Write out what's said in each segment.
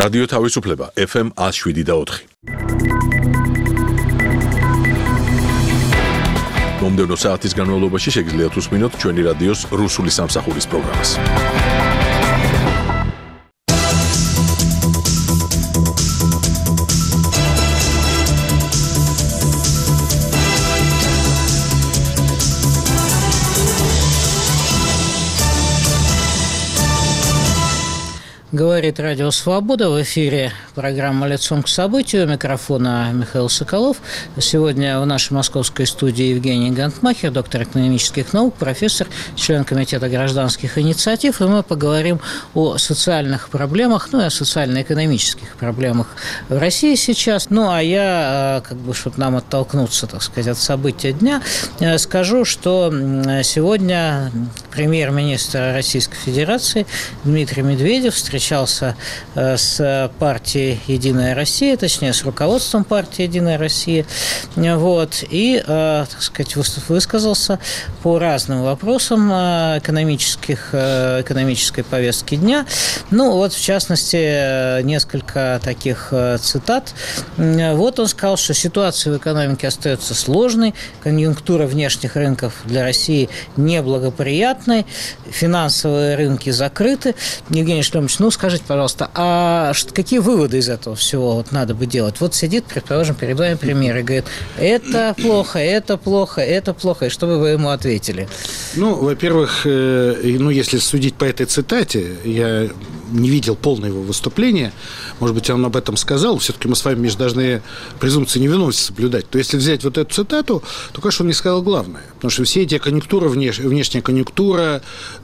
რადიო თავისუფლება FM 107.4. მომდევნო საათის განმავლობაში შეგიძლიათ უსმინოთ ჩვენი რადიოს რუსული სამსახურის პროგრამას. Говорит Радио Свобода, в эфире программа «Лицом к событию», у микрофона Михаил Соколов. Сегодня в нашей московской студии Евгений Гантмахер, доктор экономических наук, профессор, член Комитета гражданских инициатив, и мы поговорим о социальных проблемах, ну и о социально-экономических проблемах в России сейчас. Ну, а я, чтобы нам оттолкнуться, так сказать, от события дня, скажу, что сегодня премьер-министр Российской Федерации Дмитрий Медведев встречался с партией «Единая Россия», точнее, с руководством партии «Единая Россия», вот, и, так сказать, высказался по разным вопросам экономической повестки дня. Ну, вот, в частности, несколько таких цитат. Вот он сказал, что ситуация в экономике остается сложной, конъюнктура внешних рынков для России неблагоприятной, финансовые рынки закрыты. Евгений Шлемович, ну, скажите, пожалуйста, а какие выводы из этого всего вот надо бы делать? Вот сидит, предположим, перед вами премьер и говорит, это плохо, это плохо, это плохо. И что бы вы ему ответили? Ну, во-первых, если судить по этой цитате, я не видел полное его выступление, может быть, он об этом сказал, все-таки мы с вами должны презумпции невиновности соблюдать. То если взять вот эту цитату, то, конечно, он не сказал главное. Потому что все эти конъюнктуры, внешняя конъюнктура,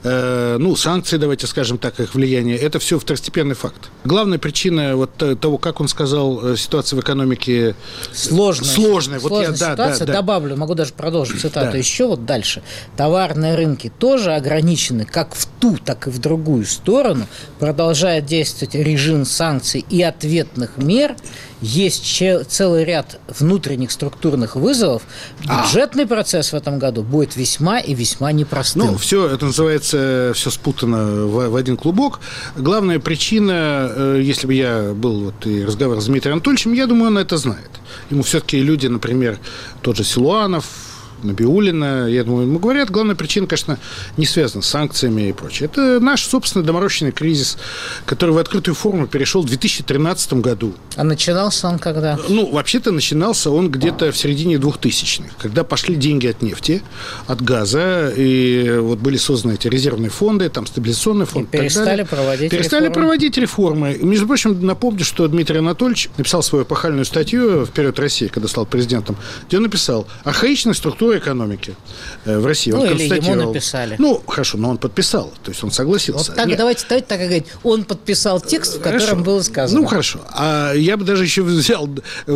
санкции, давайте скажем так, их влияние, это все второстепенный факт. Главная причина вот того, как он сказал, ситуация в экономике сложная. Сложная ситуация. Добавлю, могу даже продолжить цитату еще вот дальше. Товарные рынки тоже ограничены как в ту, так и в другую сторону. Продолжает действовать режим санкций и ответных мер. Есть целый ряд внутренних структурных вызовов. Бюджетный процесс в этом году будет весьма и весьма непростым. Ну, все это называется, все спутано в один клубок. Главная причина, если бы я был и разговаривал с Дмитрием Анатольевичем, я думаю, он это знает. Ему все-таки люди, например, тот же Силуанов, Набиуллина, я думаю, ему говорят, главная причина, конечно, не связана с санкциями и прочее. Это наш собственный доморощенный кризис, который в открытую форму перешел в 2013 году. А начинался он когда? Ну, вообще-то начинался он где-то в середине 2000-х, когда пошли деньги от нефти, от газа, и вот были созданы эти резервные фонды, там стабилизационный фонд. И перестали проводить реформы. Между прочим, напомню, что Дмитрий Анатольевич написал свою эпохальную статью «Вперед, Россия», когда стал президентом, где он написал «Архаичная структура экономики в России». Он или ему написали. Ну, хорошо, но он подписал, то есть он согласился. Вот так, давайте так и говорить. Он подписал текст, в котором было сказано. Ну, хорошо. А я бы даже еще взял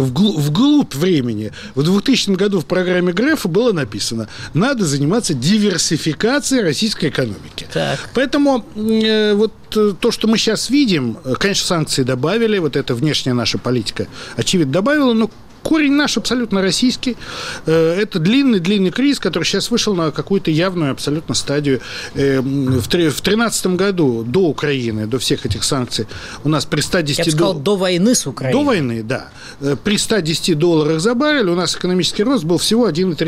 вглубь времени. В 2000 году в программе Грефа было написано, надо заниматься диверсификацией российской экономики. Так. Поэтому вот то, что мы сейчас видим, конечно, санкции добавили, вот эта внешняя наша политика, очевидно, добавила, но корень наш абсолютно российский. Это длинный кризис, который сейчас вышел на какую-то явную абсолютно стадию. В 2013 году до Украины, до всех этих санкций, у нас при 110 Я бы сказал, до войны с Украиной. До войны, да. При $110 за баррель у нас экономический рост был всего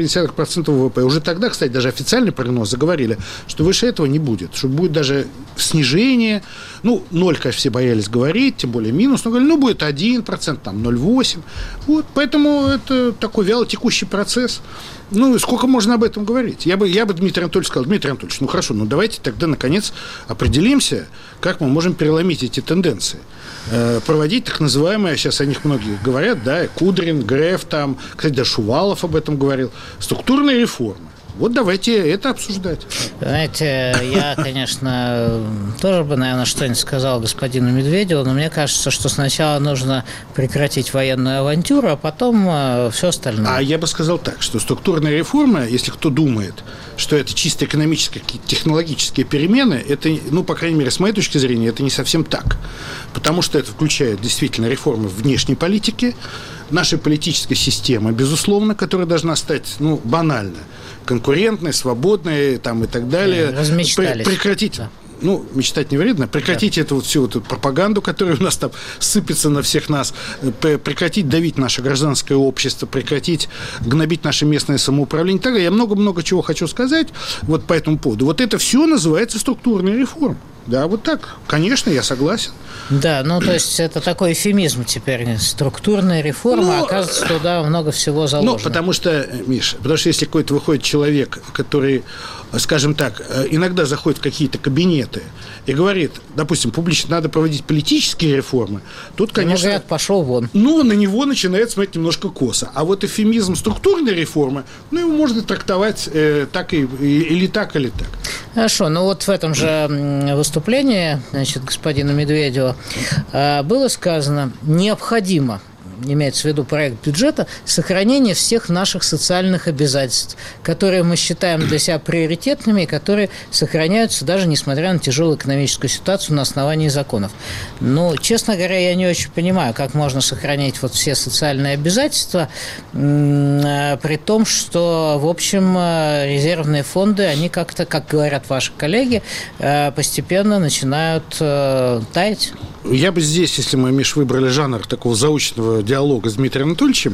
1,3% ВВП. Уже тогда, кстати, даже официальный прогноз заговорили, что выше этого не будет, что будет даже снижение. Ну, 0, конечно, все боялись говорить, тем более минус, но говорили, будет 1%, там 0,8%. Вот, поэтому это такой вялотекущий процесс. Ну, сколько можно об этом говорить? Я бы Дмитрию Анатольевичу сказал, Дмитрий Анатольевич, ну хорошо, давайте тогда, наконец, определимся, как мы можем переломить эти тенденции. Проводить так называемые, сейчас о них многие говорят, да, Кудрин, Греф, там, кстати, даже Шувалов об этом говорил, структурные реформы. Вот давайте это обсуждать. Знаете, я, конечно, тоже бы, наверное, что-нибудь сказал господину Медведеву, но мне кажется, что сначала нужно прекратить военную авантюру, а потом все остальное. А я бы сказал так, что структурная реформа, если кто думает, что это чисто экономические, технологические перемены, это, по крайней мере, с моей точки зрения, это не совсем так. Потому что это включает действительно реформы внешней политики, нашей политической системы, безусловно, которая должна стать, банально конкурентной, свободной там, и так далее. Размечтались. Прекратить. Да. мечтать не вредно, прекратить эту вот всю эту пропаганду, которая у нас там сыпется на всех нас, прекратить давить наше гражданское общество, прекратить гнобить наше местное самоуправление и так далее. Я много-много чего хочу сказать вот по этому поводу. Вот это все называется структурной реформой. Да, вот так. Конечно, я согласен. Да, то есть это такой эвфемизм теперь. Структурная реформа, оказывается, туда много всего заложено. Потому что, Миша, если какой-то выходит человек, который, скажем так, иногда заходит в какие-то кабинеты и говорит, допустим, публично надо проводить политические реформы, тут, конечно... говорят, пошел вон. На него начинает смотреть немножко косо. А вот эвфемизм структурной реформы, его можно трактовать так или так, или так. Хорошо, вот в этом же выступлении, господина Медведева было сказано, необходимо, имеется в виду проект бюджета, сохранение всех наших социальных обязательств, которые мы считаем для себя приоритетными и которые сохраняются даже несмотря на тяжелую экономическую ситуацию на основании законов. Честно говоря, я не очень понимаю, как можно сохранять вот все социальные обязательства, при том, что, в общем, резервные фонды, они как-то, как говорят ваши коллеги, постепенно начинают таять. Я бы здесь, если мы, Миш, выбрали жанр такого заочного диалога с Дмитрием Анатольевичем...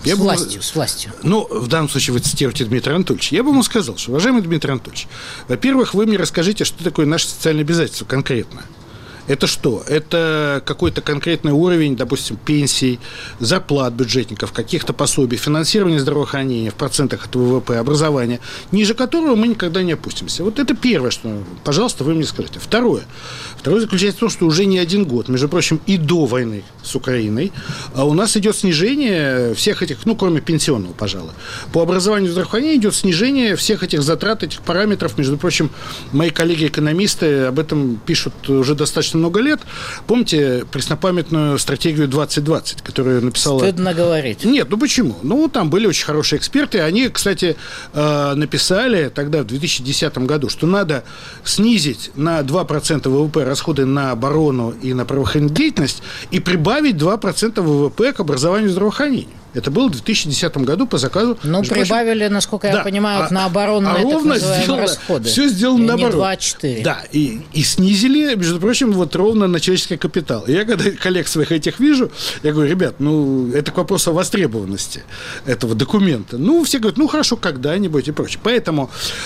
С властью. В данном случае вы цитируете Дмитрия Анатольевича. Я бы ему сказал, что, уважаемый Дмитрий Анатольевич, во-первых, вы мне расскажите, что такое наше социальное обязательство конкретно. Это что? Это какой-то конкретный уровень, допустим, пенсий, зарплат бюджетников, каких-то пособий, финансирования здравоохранения в процентах от ВВП, образования, ниже которого мы никогда не опустимся. Вот это первое, что, пожалуйста, вы мне скажите. Второе заключается в том, что уже не один год, между прочим, и до войны с Украиной, у нас идет снижение всех этих, кроме пенсионного, пожалуй. По образованию и здравоохранению идет снижение всех этих затрат, этих параметров. Между прочим, мои коллеги-экономисты об этом пишут уже достаточно много лет. Помните преснопамятную стратегию 2020, которую написала... Стыдно говорить. Нет, почему? Там были очень хорошие эксперты. Они, кстати, написали тогда, в 2010 году, что надо снизить на 2% ВВП расходы на оборону и на правоохранительную деятельность и прибавить 2% ВВП к образованию и здравоохранению. Это было в 2010 году по заказу... прибавили, насколько я понимаю, на оборонные так называемые расходы. Все сделано наоборот. Не 2, а 4. Да, и снизили, между прочим, ровно на человеческий капитал. И я, когда коллег своих этих вижу, я говорю, ребят, это к вопросу о востребованности этого документа. Все говорят, хорошо, когда-нибудь и прочее. Поэтому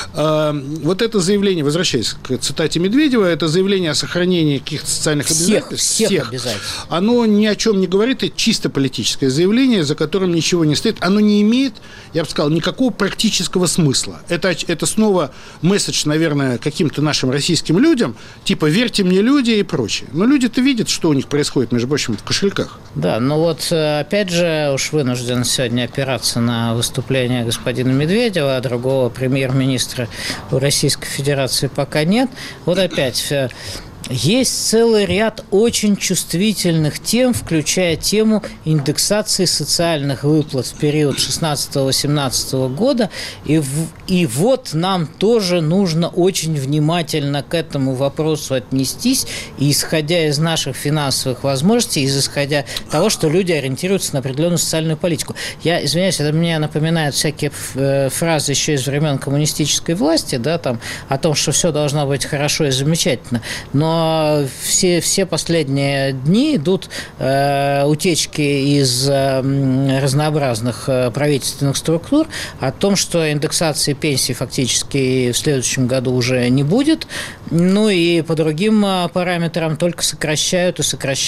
вот это заявление, возвращаясь к цитате Медведева, это заявление о сохранении каких-то социальных обязательств. Всех обязательств. Оно ни о чем не говорит, это чисто политическое заявление, за которым ничего не стоит. Оно не имеет, я бы сказал, никакого практического смысла. Это снова месседж, наверное, каким-то нашим российским людям, типа «верьте мне, люди» и прочее. Но люди-то видят, что у них происходит, между прочим, в кошельках. Да, опять же, уж вынужден сегодня опираться на выступление господина Медведева, а другого премьер-министра у Российской Федерации пока нет. Вот опять... Есть целый ряд очень чувствительных тем, включая тему индексации социальных выплат в период 2016-2018 года. И вот нам тоже нужно очень внимательно к этому вопросу отнестись, и исходя из наших финансовых возможностей, исходя из того, что люди ориентируются на определенную социальную политику. Я извиняюсь, это мне напоминает всякие фразы еще из времен коммунистической власти, о том, что все должно быть хорошо и замечательно. Но все последние дни идут утечки из разнообразных правительственных структур о том, что индексации пенсий фактически в следующем году уже не будет, и по другим параметрам только сокращают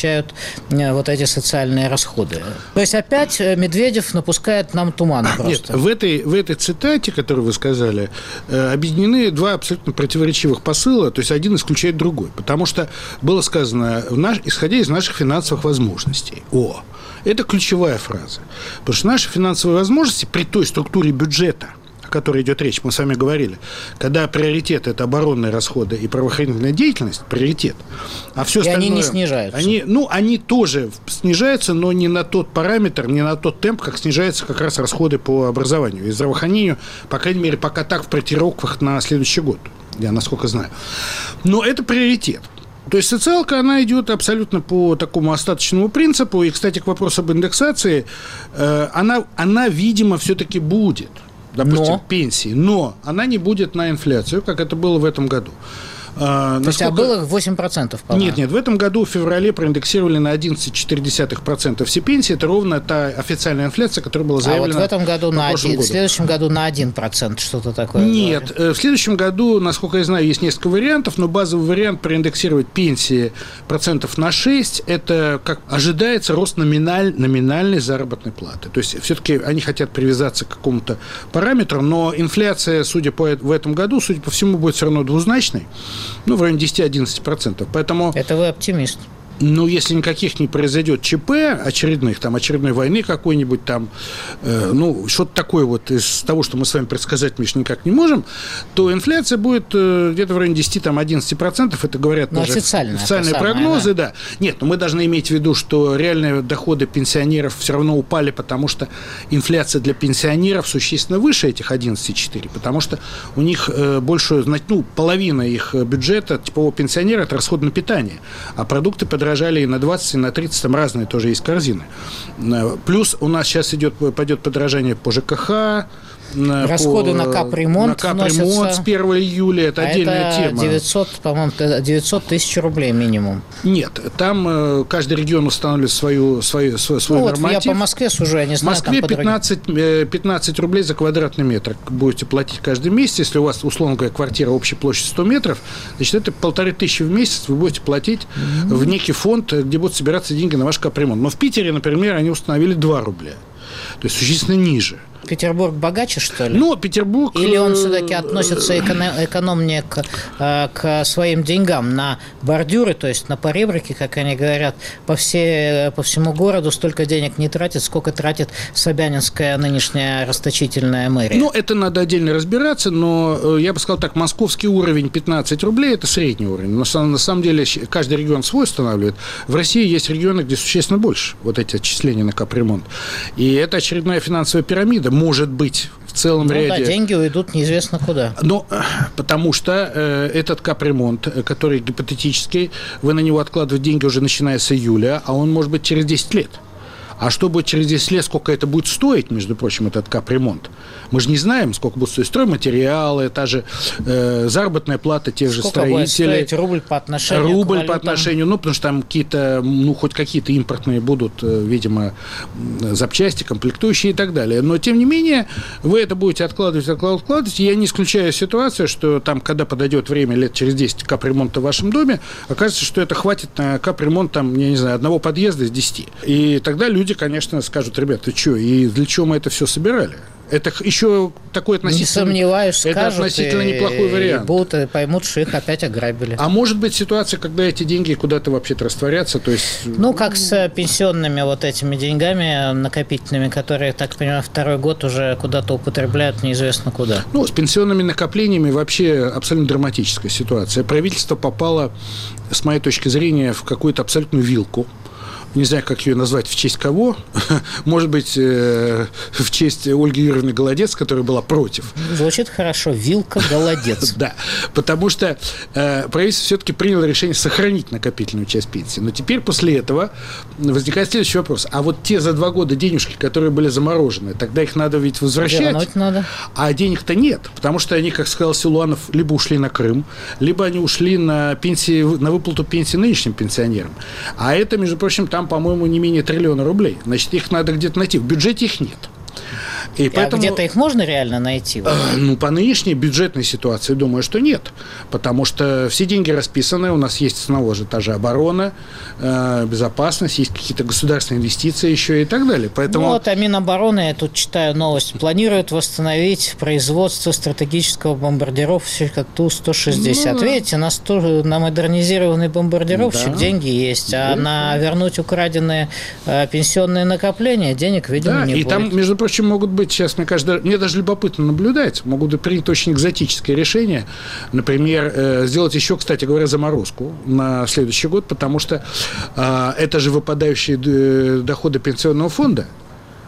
вот эти социальные расходы. То есть опять Медведев напускает нам тумана просто. Нет, в этой цитате, которую вы сказали, объединены два абсолютно противоречивых посыла, то есть один исключает другой, потому что было сказано, исходя из наших финансовых возможностей. Это ключевая фраза. Потому что наши финансовые возможности при той структуре бюджета, о которой идет речь, мы с вами говорили, когда приоритет – это оборонные расходы и правоохранительная деятельность, приоритет, а все остальное… И они не снижаются. Они тоже снижаются, но не на тот параметр, не на тот темп, как снижаются как раз расходы по образованию и здравоохранению, по крайней мере, пока так в проектировках на следующий год, я насколько знаю. Но это приоритет. То есть социалка, она идет абсолютно по такому остаточному принципу. И, кстати, к вопросу об индексации, она видимо, все-таки будет, допустим, пенсии, но она не будет на инфляцию, как это было в этом году. То есть, а было 8%, по-моему? Нет, в этом году в феврале проиндексировали на 11,4% все пенсии. Это ровно та официальная инфляция, которая была заявлена. А вот в этом году в следующем году на 1%, что-то такое? Нет, в следующем году, насколько я знаю, есть несколько вариантов, но базовый вариант проиндексировать пенсии процентов на 6, это, как ожидается, рост номинальной заработной платы. То есть, все-таки они хотят привязаться к какому-то параметру, но инфляция, в этом году, судя по всему, будет все равно двузначной, в районе 10-11%. Поэтому... Это вы оптимист. Если никаких не произойдет ЧП очередной войны какой-нибудь что-то такое вот из того, что мы с вами предсказать, Миш, никак не можем, то инфляция будет где-то в районе 10-11%, это говорят тоже официальные прогнозы, да. Нет, но мы должны иметь в виду, что реальные доходы пенсионеров все равно упали, потому что инфляция для пенсионеров существенно выше этих 11,4, потому что у них половина их бюджета типового пенсионера – это расход на питание, а продукты подорожали и на 20, и на 30, там разные тоже есть корзины. Плюс у нас сейчас пойдет подорожание по ЖКХ, расходы на капремонт с 1 июля, это отдельная тема. 900 тысяч рублей минимум. Нет, там каждый регион устанавливает свой норматив. Я по Москве сужу, я не знаю. В Москве 15 рублей за квадратный метр будете платить каждый месяц. Если у вас, условно говоря, квартира общей площадью 100 метров, значит, это 1500 в месяц вы будете платить в некий фонд, где будут собираться деньги на ваш капремонт. Но в Питере, например, они установили 2 рубля. То есть существенно ниже. Петербург богаче, что ли? Петербург... Или он все-таки относится экономнее к своим деньгам на бордюры, то есть на поребрики, как они говорят, по всему городу столько денег не тратит, сколько тратит собянинская нынешняя расточительная мэрия. Это надо отдельно разбираться, но я бы сказал так, московский уровень 15 рублей – это средний уровень. Но на самом деле каждый регион свой устанавливает. В России есть регионы, где существенно больше вот эти отчисления на капремонт. И это очередная финансовая пирамида, может быть, в целом ряде... деньги уйдут неизвестно куда. Потому что этот капремонт, который гипотетический, вы на него откладываете деньги уже начиная с июля, а он может быть через 10 лет. А что будет через 10 лет, сколько это будет стоить, между прочим, этот капремонт? Мы же не знаем, сколько будут стоить стройматериалы, та же заработная плата тех же строителей. Будет стоить рубль по отношению к валютам? Потому что там какие-то, хоть какие-то импортные будут, видимо, запчасти, комплектующие и так далее. Но, тем не менее, вы это будете откладывать. Я не исключаю ситуацию, что там, когда подойдет время, лет через 10 капремонта в вашем доме, окажется, что это хватит на капремонт, одного подъезда из 10. И тогда люди, конечно, скажут: ребят, ты что, и для чего мы это все собирали? Это еще такой относительно... Не сомневаюсь, скажут, это относительно неплохой вариант. И поймут, что их опять ограбили. А может быть ситуация, когда эти деньги куда-то вообще-то растворятся, то есть... как с пенсионными этими деньгами накопительными, которые, так понимаю, второй год уже куда-то употребляют неизвестно куда. С пенсионными накоплениями вообще абсолютно драматическая ситуация. Правительство попало, с моей точки зрения, в какую-то абсолютную вилку. Не знаю, как ее назвать, в честь кого. Может быть, в честь Ольги Юрьевны Голодец, которая была против. Звучит хорошо. Вилка Голодец. Да, потому что правительство все-таки приняло решение сохранить накопительную часть пенсии. Но теперь после этого возникает следующий вопрос. А вот те за 2 года денежки, которые были заморожены, тогда их надо ведь возвращать. Вернуть надо. А денег-то нет, потому что они, как сказал Силуанов, либо ушли на Крым, либо они ушли на выплату пенсии нынешним пенсионерам. А это, между прочим, там, по-моему, не менее 1 триллиона рублей. Значит, их надо где-то найти. В бюджете их нет. И поэтому, где-то их можно реально найти? По нынешней бюджетной ситуации, думаю, что нет. Потому что все деньги расписаны. У нас есть снова же та же оборона, безопасность, есть какие-то государственные инвестиции еще и так далее. Поэтому... а Минобороны, я тут читаю новость, планирует восстановить производство стратегического бомбардировщика Ту-160. Видите, на модернизированный бомбардировщик деньги есть, а на вернуть украденные пенсионные накопления денег, видимо, не будет. И там, между прочим, могут быть сейчас, мне даже любопытно наблюдать, могут принять очень экзотическое решение, например, сделать еще, кстати говоря, заморозку на следующий год, потому что это же выпадающие доходы пенсионного фонда.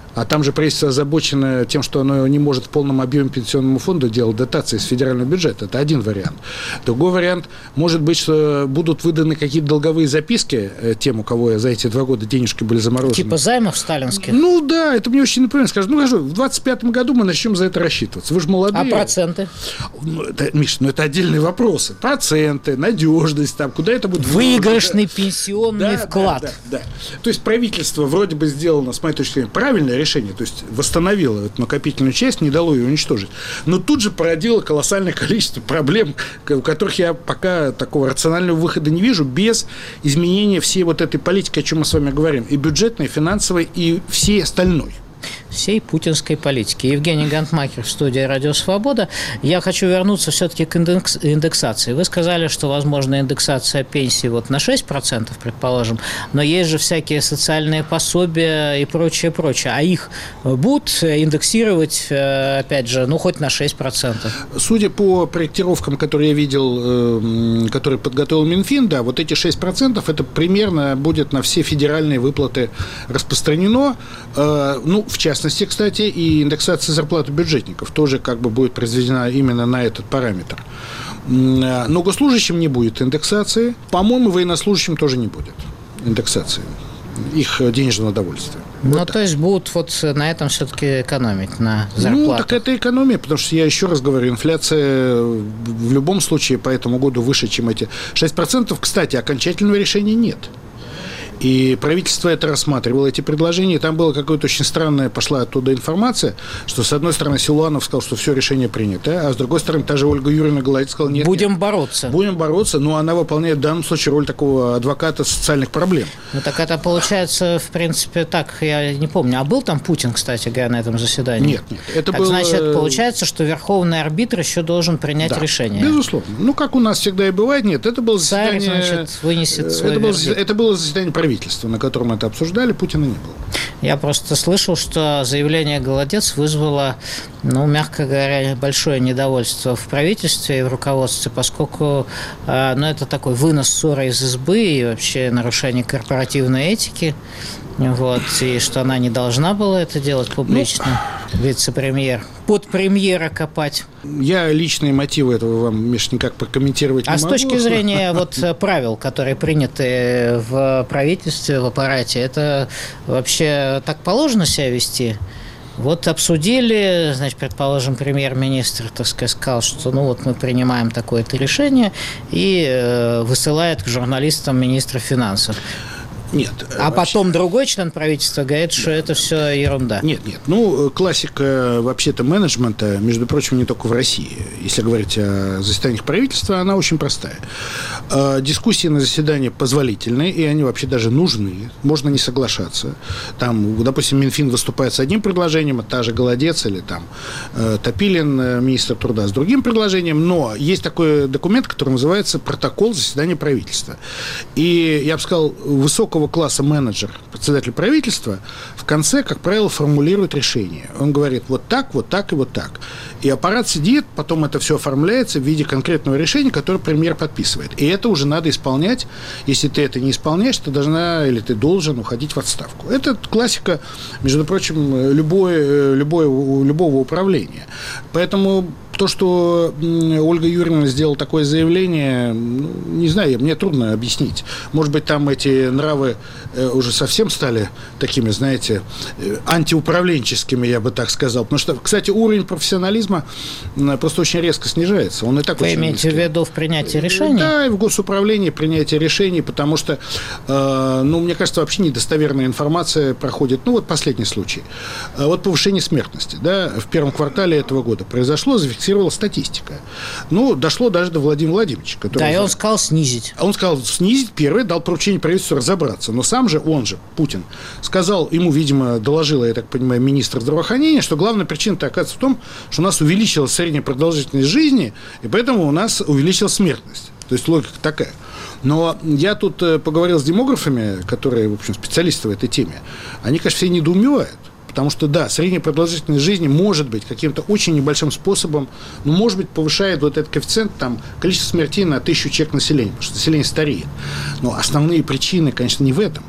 а там же правительство озабочено тем, что оно не может в полном объеме пенсионному фонду делать дотации из федерального бюджета. Это один вариант. Другой вариант, может быть, что будут выданы какие-то долговые записки тем, у кого за эти 2 года денежки были заморожены. Типа займов сталинских? Ну да, это мне очень напоминает. Скажут, ну хорошо, в 25-м году мы начнем за это рассчитываться. Вы же молодые. А проценты? Миш, это отдельные вопросы. Проценты, надежность, там, куда это будет... Выигрышный пенсионный вклад. Да. То есть правительство вроде бы сделано, с моей точки зрения, правильное решение, то есть восстановило эту накопительную часть, не дало ее уничтожить. Но тут же породило колоссальное количество проблем, у которых я пока такого рационального выхода не вижу, без изменения всей вот этой политики, о чем мы с вами говорим, и бюджетной, и финансовой, и всей остальной. Всей путинской политики. Евгений Гантмахер в студии «Радио Свобода». Я хочу вернуться все-таки к индексации. Вы сказали, что возможна индексация пенсии вот на 6%, предположим, но есть же всякие социальные пособия и прочее. А их будут индексировать, опять же, ну, хоть на 6%? Судя по проектировкам, которые я видел, которые подготовил Минфин, да, вот эти 6% это примерно будет на все федеральные выплаты распространено. Ну, в частности, кстати, и индексация зарплаты бюджетников тоже как бы будет произведена именно на этот параметр. Но госслужащим не будет индексации. По-моему, военнослужащим тоже не будет индексации их денежного удовольствия. Ну, то есть будут вот на этом все-таки экономить, на зарплатах. Ну, так это экономия, потому что я еще раз говорю, инфляция в любом случае по этому году выше, чем эти 6%. Кстати, окончательного решения нет. И правительство это рассматривало, эти предложения. Там была какая-то очень странная, пошла оттуда информация, что, с одной стороны, Силуанов сказал, что все решение принято, а с другой стороны, та же Ольга Юрьевна Голодец сказала, нет. Будем бороться, но она выполняет в данном случае роль такого адвоката социальных проблем. Ну, так это получается, в принципе, так, я не помню. А был там Путин, кстати говоря, на этом заседании? Нет. Это так, было... значит, получается, что верховный арбитр еще должен принять решение? Безусловно. Ну, как у нас всегда и бывает, нет. Это было заседание... Царь, значит, вынесет свой вердикт. Это было заседание правительства, на котором это обсуждали, Путина не было. Я просто слышал, что заявление Голодец вызвало, ну, мягко говоря, большое недовольство в правительстве и в руководстве, поскольку, ну, это такой вынос ссоры из избы и вообще нарушение корпоративной этики, вот, и что она не должна была это делать публично, вице-премьер, под премьера копать. Я личные мотивы этого вам, Миш, никак прокомментировать не могу. А с точки зрения вот правил, которые приняты в правительстве, в аппарате, это вообще так положено себя вести? Вот обсудили, значит, предположим, премьер-министр, так сказать, сказал, что ну вот мы принимаем такое-то решение и высылает к журналистам министра финансов. Нет. А потом другой член правительства говорит, что это все ерунда. Нет. Ну, классика вообще-то менеджмента, между прочим, не только в России. Если говорить о заседаниях правительства, она очень простая. Дискуссии на заседании позволительны, и они вообще даже нужны. Можно не соглашаться. Там, допустим, Минфин выступает с одним предложением, а та же Голодец или там Топилин, министр труда, с другим предложением. Но есть такой документ, который называется «Протокол заседания правительства». И, я бы сказал, высокого класса менеджер, председатель правительства, в конце, как правило, формулирует решение. Он говорит вот так и вот так. И аппарат сидит, потом это все оформляется в виде конкретного решения, которое премьер подписывает. И это уже надо исполнять. Если ты это не исполняешь, ты должна или ты должен уходить в отставку. Это классика, между прочим, любого управления. Поэтому то, что Ольга Юрьевна сделала такое заявление, не знаю, мне трудно объяснить. Может быть, там эти нравы уже совсем стали такими, знаете, антиуправленческими, я бы так сказал. Потому что, кстати, уровень профессионализма просто очень резко снижается. Он и так Вы имеете в виду в принятии решений? Да, и в госуправлении принятие решений, потому что, мне кажется, вообще недостоверная информация проходит. Ну, вот последний случай. Вот повышение смертности, да, в первом квартале этого года произошло, зафиксировала статистика. Ну, дошло даже до Владимира Владимировича. Да, и он сказал снизить. Он сказал снизить, первый, дал поручение правительству разобраться. Но сам же, он же, Путин, сказал, ему, видимо, доложила, я так понимаю, министр здравоохранения, что главная причина-то оказывается в том, что у нас увеличилась средняя продолжительность жизни, и поэтому у нас увеличилась смертность. То есть логика такая. Но я тут поговорил с демографами, которые, в общем, специалисты в этой теме. Они, конечно, все недоумевают. Потому что, да, средняя продолжительность жизни может быть каким-то очень небольшим способом, может быть, повышает вот этот коэффициент, там, количество смертей на 1000 человек населения, потому что население стареет. Но основные причины, конечно, не в этом.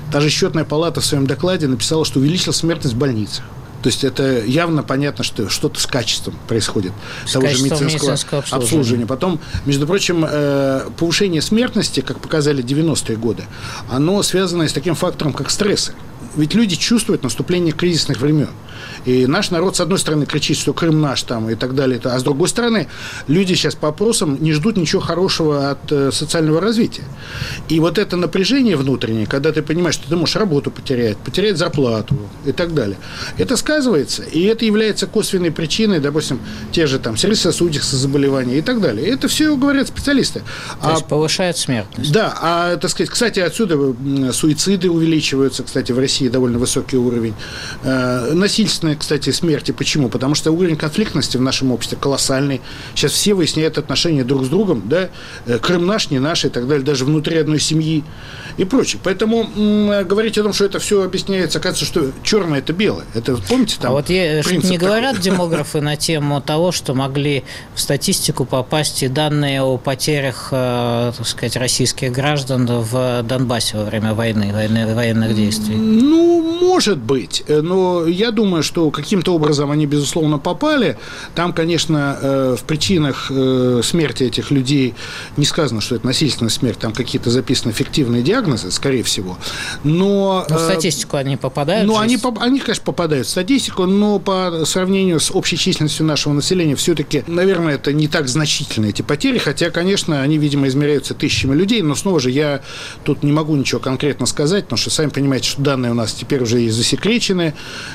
Даже счетная палата в своем докладе написала, что увеличилась смертность в больницах. То есть это явно понятно, что что-то с качеством происходит того же медицинского обслуживания. Потом, между прочим, повышение смертности, как показали 90-е годы, оно связано с таким фактором, как стрессы. Ведь люди чувствуют наступление кризисных времен. И наш народ, с одной стороны, кричит, что Крым наш там и так далее, а с другой стороны, люди сейчас по опросам не ждут ничего хорошего от социального развития. И вот это напряжение внутреннее, когда ты понимаешь, что ты можешь работу потерять зарплату и так далее, это сказывается, и это является косвенной причиной, допустим, те же там сердечно-сосудистые заболевания и так далее. Это все говорят специалисты. То есть повышает смертность. Да, так сказать, кстати, отсюда суициды увеличиваются, кстати, в России довольно высокий уровень. Насильственные, кстати, смерти. Почему? Потому что уровень конфликтности в нашем обществе колоссальный. Сейчас все выясняют отношения друг с другом, да, Крым наш, не наш и так далее, даже внутри одной семьи и прочее. Поэтому говорить о том, что это все объясняется, оказывается, что черное – это белое. Это, помните, там не говорят демографы на тему того, что могли в статистику попасть и данные о потерях, так сказать, российских граждан в Донбассе во время военных действий? Может быть, но я думаю, что каким-то образом они, безусловно, попали. Там, конечно, в причинах смерти этих людей не сказано, что это насильственная смерть, там какие-то записаны фиктивные диагнозы, скорее всего. Но в статистику они попадают? Они, конечно, попадают в статистику, но по сравнению с общей численностью нашего населения все-таки, наверное, это не так значительны эти потери, хотя, конечно, они, видимо, измеряются тысячами людей, но снова же я тут не могу ничего конкретно сказать, потому что, сами понимаете, что данные у нас теперь уже и засекречены,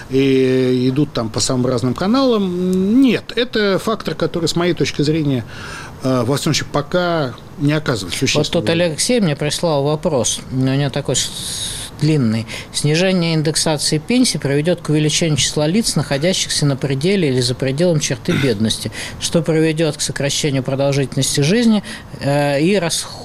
и идут там по самым разным каналам. Нет, это фактор, который, с моей точки зрения, во всяком случае, пока не оказывает существенного. Вот тут Алексей мне прислал вопрос, у него такой длинный. Снижение индексации пенсий приведет к увеличению числа лиц, находящихся на пределе или за пределом черты бедности, что приведет к сокращению продолжительности жизни и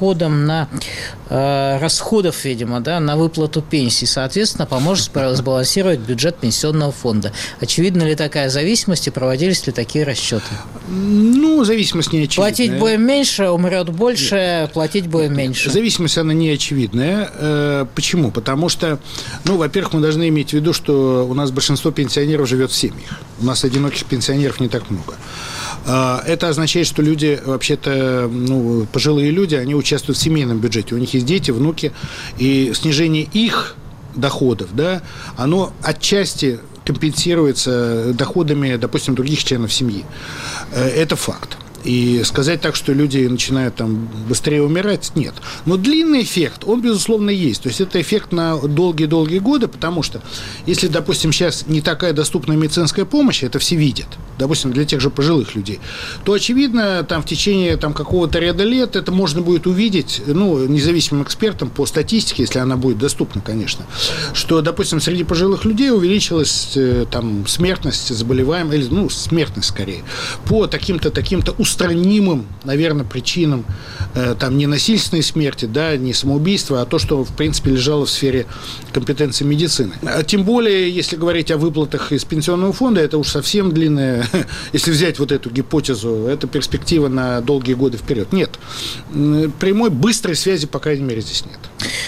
расходов, видимо, на выплату пенсий. Соответственно, поможет сбалансировать бюджет пенсионного фонда. Очевидна ли такая зависимость и проводились ли такие расчеты? Зависимость не очевидная. Платить будем меньше, умрет больше, платить будем меньше. Зависимость, она не очевидная. Почему? Потому что, во-первых, мы должны иметь в виду, что у нас большинство пенсионеров живет в семьях. У нас одиноких пенсионеров не так много. Это означает, что люди, вообще-то, пожилые люди, они участвуют в семейном бюджете. У них есть дети, внуки, и снижение их доходов, оно отчасти компенсируется доходами, допустим, других членов семьи. Это факт. И сказать так, что люди начинают там быстрее умирать, нет. Но длинный эффект, он, безусловно, есть. То есть это эффект на долгие-долгие годы, потому что если, допустим, сейчас не такая доступная медицинская помощь, это все видят, допустим, для тех же пожилых людей, то, очевидно, там в течение какого-то ряда лет это можно будет увидеть, независимым экспертам по статистике, если она будет доступна, конечно, что, допустим, среди пожилых людей увеличилась там смертность, заболеваемость, или, смертность скорее, по таким-то устранимым, наверное, причинам, там, не насильственной смерти, не самоубийства, а то, что, в принципе, лежало в сфере компетенции медицины. Тем более, если говорить о выплатах из пенсионного фонда, это уж совсем длинная, если взять вот эту гипотезу, это перспектива на долгие годы вперед. Нет. Прямой, быстрой связи, по крайней мере, здесь нет.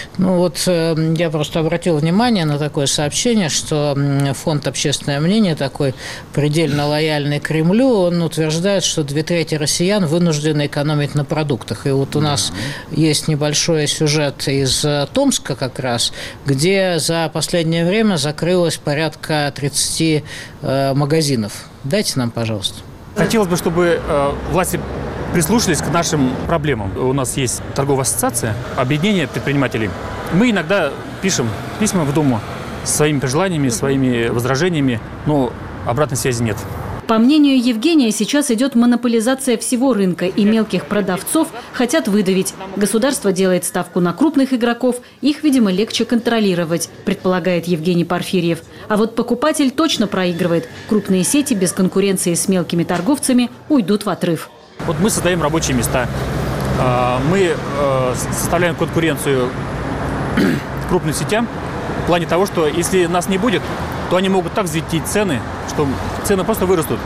Я просто обратил внимание на такое сообщение, что фонд «Общественное мнение», такой предельно лояльный Кремлю, он утверждает, что 2/3 россиян вынуждены экономить на продуктах. И вот у нас есть небольшой сюжет из Томска как раз, где за последнее время закрылось порядка 30 магазинов. Дайте нам, пожалуйста. Хотелось бы, чтобы власти прислушались к нашим проблемам. У нас есть торговая ассоциация, объединение предпринимателей. Мы иногда пишем письма в Думу с своими пожеланиями, своими возражениями, но обратной связи нет. По мнению Евгения, сейчас идет монополизация всего рынка, и мелких продавцов хотят выдавить. Государство делает ставку на крупных игроков, их, видимо, легче контролировать, предполагает Евгений Порфирьев. А вот покупатель точно проигрывает. Крупные сети без конкуренции с мелкими торговцами уйдут в отрыв. Вот мы создаем рабочие места, мы составляем конкуренцию крупным сетям в плане того, что если нас не будет, то они могут так взвинтить цены, что цены просто вырастут.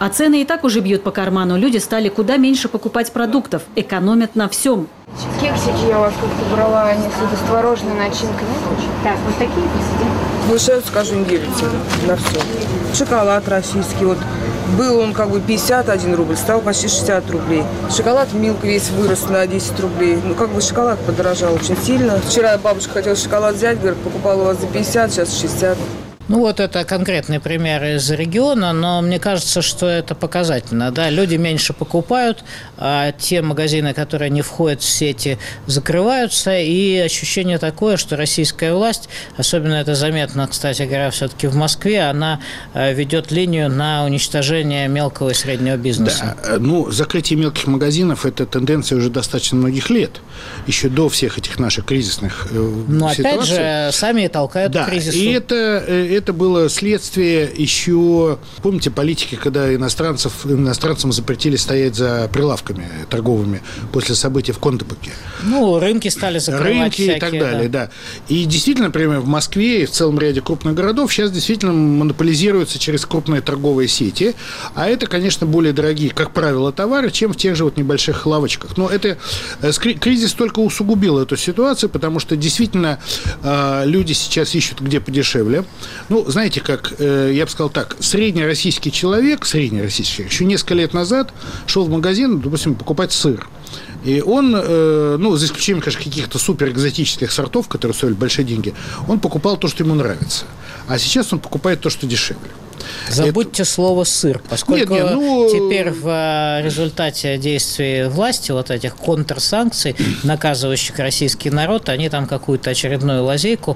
А цены и так уже бьют по карману. Люди стали куда меньше покупать продуктов, экономят на всем. Кексики я у вас как-то брала, они с творожной начинкой. Так, вот такие посидим. Выше, скажу, не делится на все. Шоколад российский, вот был он как бы 51 рубль, стал почти 60 рублей. Шоколад Милк весь вырос на 10 рублей. Ну, как бы шоколад подорожал очень сильно. Вчера бабушка хотела шоколад взять, говорит, покупала у вас за 50, сейчас 60. Ну, вот это конкретный пример из региона, но мне кажется, что это показательно. Да? Люди меньше покупают, а те магазины, которые не входят в сети, закрываются, и ощущение такое, что российская власть, особенно это заметно, кстати говоря, все-таки в Москве, она ведет линию на уничтожение мелкого и среднего бизнеса. Да, ну, закрытие мелких магазинов – это тенденция уже достаточно многих лет, еще до всех этих наших кризисных ситуаций. Опять же, сами толкают к кризису. И это было следствие еще, помните, политики, когда иностранцам запретили стоять за прилавками торговыми после событий в Кондопоке. Ну, рынки стали закрывать. Рынки всякие, и так далее, да. И действительно, например, в Москве и в целом ряде крупных городов сейчас действительно монополизируются через крупные торговые сети, а это, конечно, более дорогие, как правило, товары, чем в тех же вот небольших лавочках. Но это кризис только усугубил эту ситуацию, потому что действительно люди сейчас ищут где подешевле. Ну, знаете, как, я бы сказал так, среднероссийский человек, еще несколько лет назад шел в магазин, допустим, покупать сыр. И он, ну, за исключением, конечно, каких-то суперэкзотических сортов, которые стоили большие деньги, он покупал то, что ему нравится. А сейчас он покупает то, что дешевле. Забудьте слово «сыр», поскольку теперь в результате действий власти, вот этих контрсанкций, наказывающих российский народ, они там какую-то очередную лазейку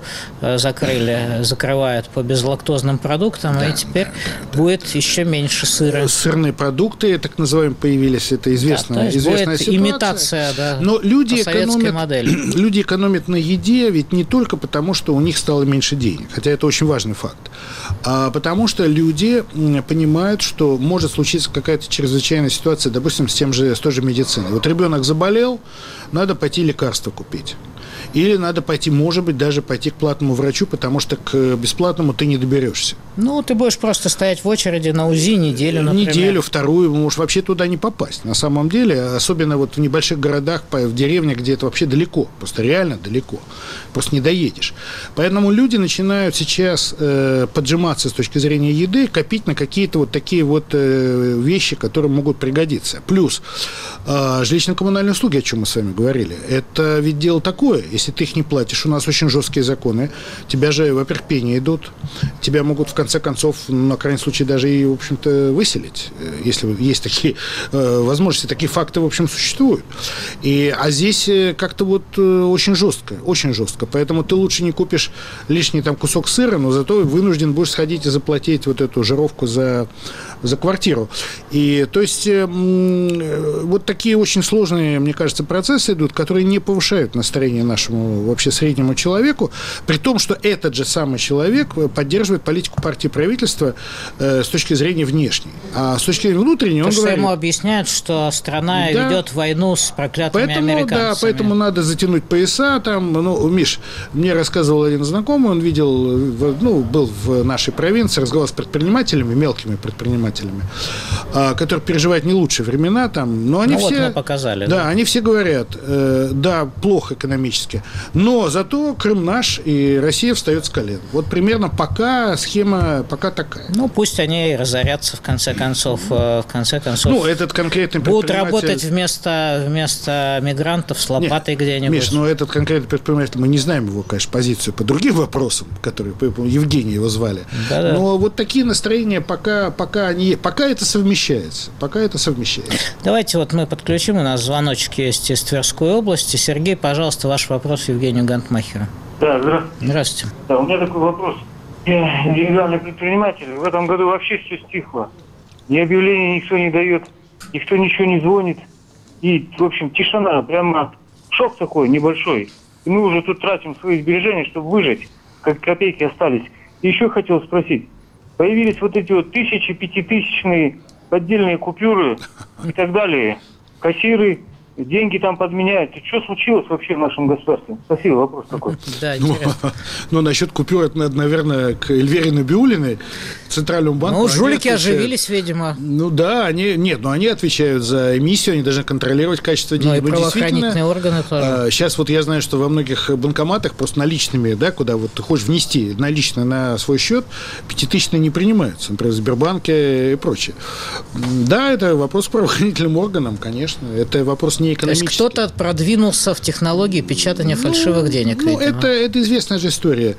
закрывают по безлактозным продуктам, и теперь будет еще меньше сыра. Сырные продукты, так называемые, появились, это известная ситуация. Имитация, да, но люди по советской модели. Люди экономят на еде ведь не только потому, что у них стало меньше денег, хотя это очень важный факт, а потому что люди понимают, что может случиться какая-то чрезвычайная ситуация, допустим, с той же медициной. Вот ребенок заболел, надо пойти лекарства купить. Или надо пойти, может быть, даже пойти к платному врачу, потому что к бесплатному ты не доберешься. Ну, ты будешь просто стоять в очереди на УЗИ неделю, например. Неделю, вторую, можешь вообще туда не попасть. На самом деле, особенно вот в небольших городах, в деревнях, где это вообще далеко, просто реально далеко, просто не доедешь. Поэтому люди начинают сейчас поджиматься с точки зрения еды, копить на какие-то вот такие вот вещи, которые могут пригодиться. Плюс жилищно-коммунальные услуги, о чем мы с вами говорили, это ведь дело такое. Если ты их не платишь, у нас очень жесткие законы, тебя же, во-первых, пени идут, тебя могут, в конце концов, на крайний случай, даже и, в общем-то, выселить, если есть такие возможности, такие факты, в общем, существуют. А здесь как-то вот очень жестко, поэтому ты лучше не купишь лишний там кусок сыра, но зато вынужден будешь сходить и заплатить вот эту жировку за квартиру. И, то есть, вот такие очень сложные, мне кажется, процессы идут, которые не повышают настроение нашему вообще среднему человеку, при том, что этот же самый человек поддерживает политику партии и правительства с точки зрения внешней. А с точки зрения внутренней он говорит... ему объясняют, что страна ведет войну с проклятыми американцами. Да, поэтому надо затянуть пояса. Там, Миш, мне рассказывал один знакомый, он видел, был в нашей провинции, разговаривал с предпринимателями, мелкими предпринимателями, которые переживают не лучшие времена. Там, но они все... мы показали. Да, они все говорят, да, плохо экономически, но зато Крым наш, и Россия встает с колен. Вот примерно пока схема такая. Ну, пусть они и разорятся в конце концов. Этот конкретный будут работать вместо мигрантов с лопатой где-нибудь. Миш, этот конкретный предприниматель, мы не знаем его, конечно, позицию по другим вопросам, которые, Евгений его звали. Да-да. Но вот такие настроения пока это совмещается. Давайте вот мы подключим, у нас звоночек есть из Тверской области. Сергей, пожалуйста, ваш вопрос Евгению Гантмахеру. Да, здравствуйте. Здравствуйте. Да, у меня такой вопрос. Я индивидуальный предприниматель. В этом году вообще все стихло. Ни объявлений никто не дает, никто ничего не звонит. И, в общем, тишина. Прямо шок такой небольшой. И мы уже тут тратим свои сбережения, чтобы выжить. Как копейки остались. И еще хотел спросить. Появились вот эти вот 1000, 5000-тысячные поддельные купюры и так далее. Кассиры деньги там подменяют. И что случилось вообще в нашем государстве? Спасибо, вопрос такой. Да, интересно. Ну, насчет купюр, это надо, наверное, к Эльвире Набиуллиной, Центральному банку. Ну, жулики оживились, видимо. Ну да, они отвечают за эмиссию, они должны контролировать качество денег. Ну и правоохранительные органы тоже. Сейчас вот я знаю, что во многих банкоматах просто наличными, да, куда вот ты хочешь внести наличные на свой счет, 5000 не принимаются, например, в Сбербанке и прочее. Да, это вопрос к правоохранительным органам, конечно. Это вопрос не экономический. То есть кто-то продвинулся в технологии печатания фальшивых денег, видимо. Это известная же история.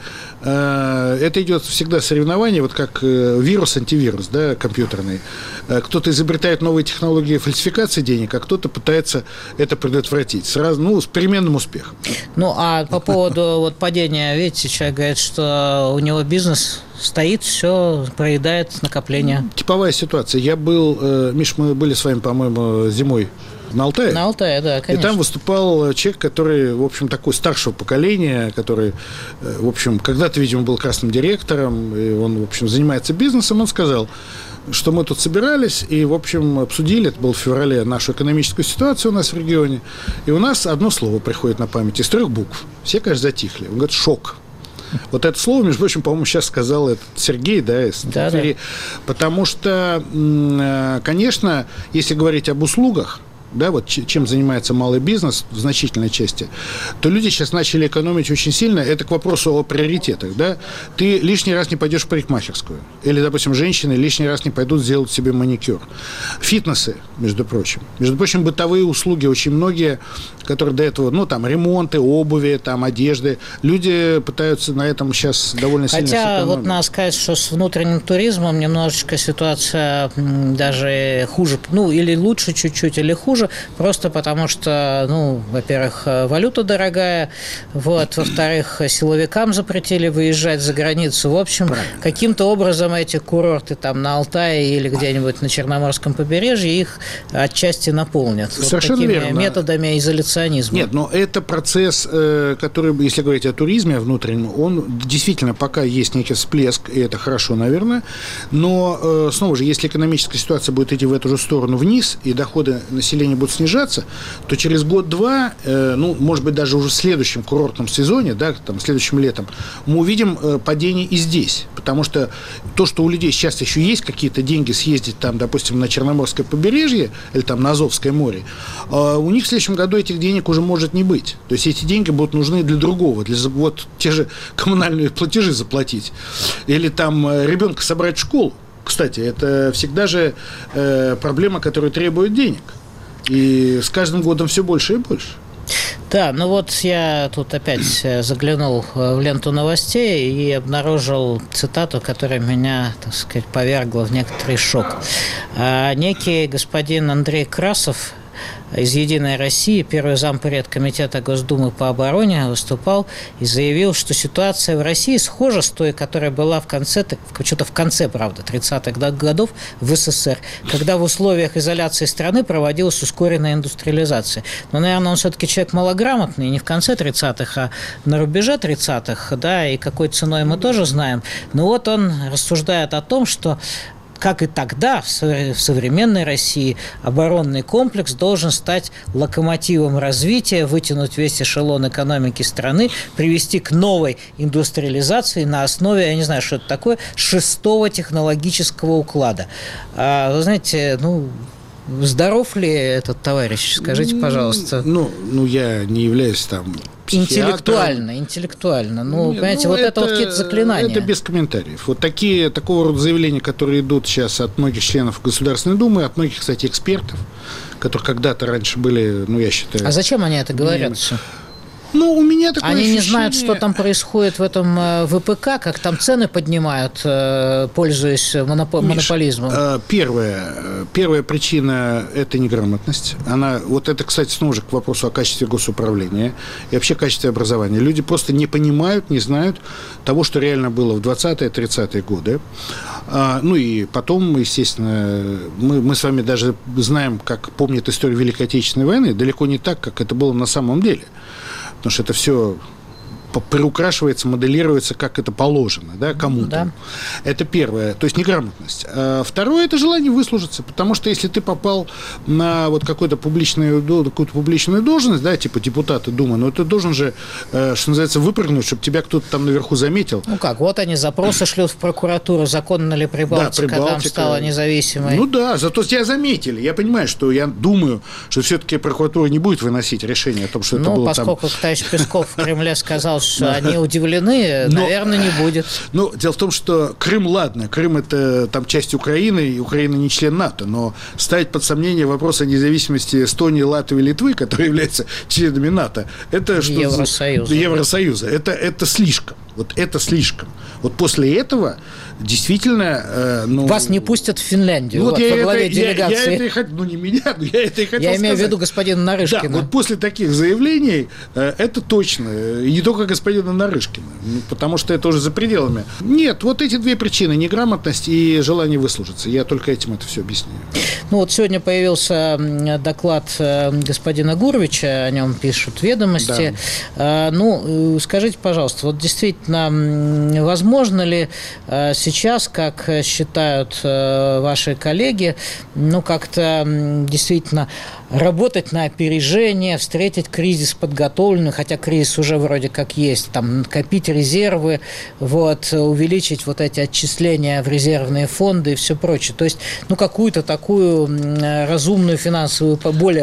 Это идет всегда соревнование, вот как вирус, антивирус, да, компьютерный. Кто-то изобретает новые технологии фальсификации денег, а кто-то пытается это предотвратить. Сразу, с переменным успехом. Ну, а по поводу вот падения, видите, человек говорит, что у него бизнес стоит, все проедает накопление. Типовая ситуация. Я был, Миш, мы были с вами, по-моему, зимой на Алтае. На Алтае, да, конечно. И там выступал человек, который, в общем, такой старшего поколения, который, в общем, когда-то, видимо, был красным директором, и он, в общем, занимается бизнесом. Он сказал, что мы тут собирались и, в общем, обсудили, это было в феврале, нашу экономическую ситуацию у нас в регионе, и у нас одно слово приходит на память из 3 букв. Все, конечно, затихли. Он говорит, шок. Вот это слово, между прочим, по-моему, сейчас сказал этот Сергей, да, из Твери. Да. Потому что, конечно, если говорить об услугах, да, вот чем занимается малый бизнес в значительной части, то люди сейчас начали экономить очень сильно. Это к вопросу о приоритетах, да. Ты лишний раз не пойдешь в парикмахерскую. Или, допустим, женщины лишний раз не пойдут сделать себе маникюр. Фитнесы, между прочим. Между прочим, бытовые услуги очень многие, которые до этого, там, ремонты, обуви, там, одежды. Люди пытаются на этом сейчас довольно сильно сэкономить. Хотя, вот надо сказать, что с внутренним туризмом немножечко ситуация даже хуже, или лучше чуть-чуть, или хуже, просто потому что, во-первых, валюта дорогая, во-вторых, силовикам запретили выезжать за границу. В общем, каким-то образом эти курорты там на Алтае или где-нибудь на Черноморском побережье их отчасти наполнят. Совершенно такими верно. Методами изоляционизма. Нет, но это процесс, который, если говорить о туризме внутреннем, он действительно пока есть некий всплеск, и это хорошо, наверное, но, снова же, если экономическая ситуация будет идти в эту же сторону вниз, и доходы населения будут снижаться, то через год-два, может быть, даже уже в следующем курортном сезоне, да, там, следующим летом, мы увидим падение и здесь. Потому что то, что у людей сейчас еще есть какие-то деньги съездить там, допустим, на Черноморское побережье или там на Азовское море, у них в следующем году этих денег уже может не быть. То есть эти деньги будут нужны для другого, для те же коммунальные платежи заплатить. Или там ребенка собрать в школу. Кстати, это всегда же проблема, которая требует денег. И с каждым годом все больше и больше. Да, я тут опять заглянул в ленту новостей и обнаружил цитату, которая меня, так сказать, повергла в некоторый шок. Некий господин Андрей Красов из «Единой России», первый зампред Комитета Госдумы по обороне, выступал и заявил, что ситуация в России схожа с той, которая была в конце 30-х годов в СССР, когда в условиях изоляции страны проводилась ускоренная индустриализация. Но, наверное, он все-таки человек малограмотный, не в конце 30-х, а на рубеже 30-х, да, и какой ценой мы тоже знаем. Но он рассуждает о том, что как и тогда, в современной России, оборонный комплекс должен стать локомотивом развития, вытянуть весь эшелон экономики страны, привести к новой индустриализации на основе, я не знаю, что это такое, 6-го технологического уклада. Вы знаете, здоров ли этот товарищ? Скажите, пожалуйста. Я не являюсь там психиатром. Интеллектуально. Понимаете, это какие-то заклинания. Это без комментариев. Такого рода заявления, которые идут сейчас от многих членов Государственной Думы, от многих, кстати, экспертов, которые когда-то раньше были, я считаю... А зачем они это говорят? У меня такое Они ощущение... не знают, что там происходит в этом ВПК, как там цены поднимают, пользуясь монополизмом. Первая причина – это неграмотность. Это, кстати, снова же к вопросу о качестве госуправления и вообще качестве образования. Люди просто не понимают, не знают того, что реально было в 20-е, 30-е годы. И потом, естественно, мы с вами даже знаем, как помнят историю Великой Отечественной войны, далеко не так, как это было на самом деле. Потому что это все приукрашивается, моделируется, как это положено, да, кому-то. Да. Это первое, то есть неграмотность. Второе – это желание выслужиться, потому что если ты попал на вот какую-то публичную должность, да, типа депутата Думы, но ты должен же, что называется, выпрыгнуть, чтобы тебя кто-то там наверху заметил. Ну как, вот они запросы шлют в прокуратуру, законно ли Прибалтика, да, Прибалтика там стала независимой. Ну да, зато тебя заметили. Я понимаю, что я думаю, что все-таки прокуратура не будет выносить решение о том, что это было поскольку там... товарищ Песков в Кремле сказал, что они удивлены, наверное, не будет. Ну, дело в том, что Крым, ладно, Крым – это там часть Украины, и Украина не член НАТО, но ставить под сомнение вопрос о независимости Эстонии, Латвии, Литвы, которые являются членами НАТО, это что... Евросоюза. Это слишком. Вот это слишком. Вот после этого действительно... Вас не пустят в Финляндию, во главе делегации. Не меня, но я это и хотел сказать. Я имею в виду господина Нарышкина. Да, вот после таких заявлений это точно. И не только господина Нарышкина, потому что это уже за пределами. Нет, вот эти две причины: неграмотность и желание выслужиться. Я только этим это все объясняю. Ну вот сегодня появился доклад господина Гурвича, о нем пишут «Ведомости». Да. Скажите, пожалуйста, вот действительно, возможно ли сейчас, как считают ваши коллеги, как-то действительно работать на опережение, встретить кризис подготовленный, хотя кризис уже вроде как есть, там, накопить резервы, увеличить вот эти отчисления в резервные фонды и все прочее. То есть, какую-то такую более разумную финансовую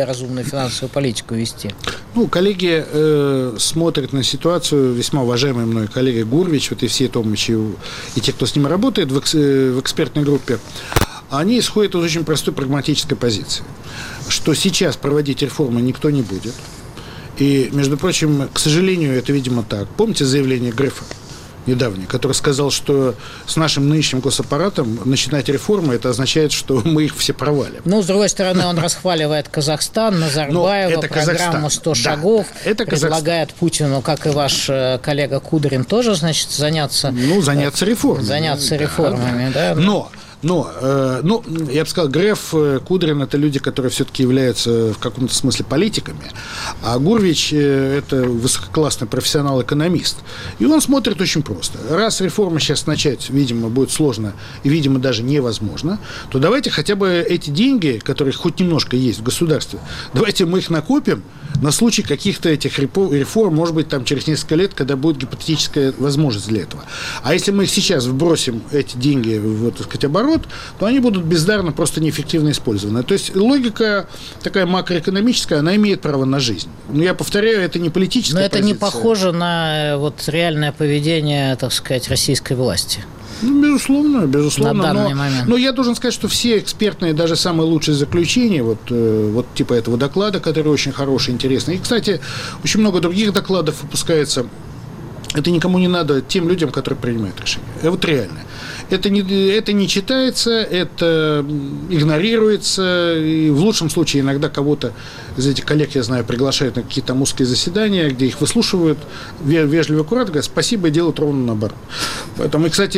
политику вести? Коллеги смотрят на ситуацию, весьма уважаемый мной коллега Гурвич, и все Томичи, и те, кто с ним работает в экспертной группе, они исходят из очень простой прагматической позиции, что сейчас проводить реформы никто не будет. И, между прочим, к сожалению, это, видимо, так. Помните заявление Грефа недавнее, который сказал, что с нашим нынешним госаппаратом начинать реформы, это означает, что мы их все провалим. С другой стороны, он расхваливает Казахстан, Назарбаева, программу «100 шагов», предлагает Путину, как и ваш коллега Кудрин, тоже, заняться... заняться реформами. Заняться реформами, да. Но, я бы сказал, Греф, Кудрин – это люди, которые все-таки являются в каком-то смысле политиками, а Гурвич – это высококлассный профессионал-экономист. И он смотрит очень просто. Раз реформы сейчас начать, видимо, будет сложно и, видимо, даже невозможно, то давайте хотя бы эти деньги, которые хоть немножко есть в государстве, давайте мы их накопим на случай каких-то этих реформ, может быть, там через несколько лет, когда будет гипотетическая возможность для этого. А если мы сейчас вбросим эти деньги в, оборот, то они будут бездарно, просто неэффективно использованы. То есть логика такая макроэкономическая, она имеет право на жизнь. Но я повторяю, это не политическая позиция. Но это не похоже на реальное поведение, так сказать, российской власти. Безусловно. На данный момент. Но я должен сказать, что все экспертные, даже самые лучшие заключения, типа этого доклада, который очень хороший, интересный. И, кстати, очень много других докладов выпускается. Это никому не надо, тем людям, которые принимают решения. Реально. Это не читается, это игнорируется. И в лучшем случае иногда кого-то из этих коллег, я знаю, приглашают на какие-то узкие заседания, где их выслушивают вежливо, аккуратно, говорят спасибо, и делают ровно наоборот. Поэтому, и, кстати,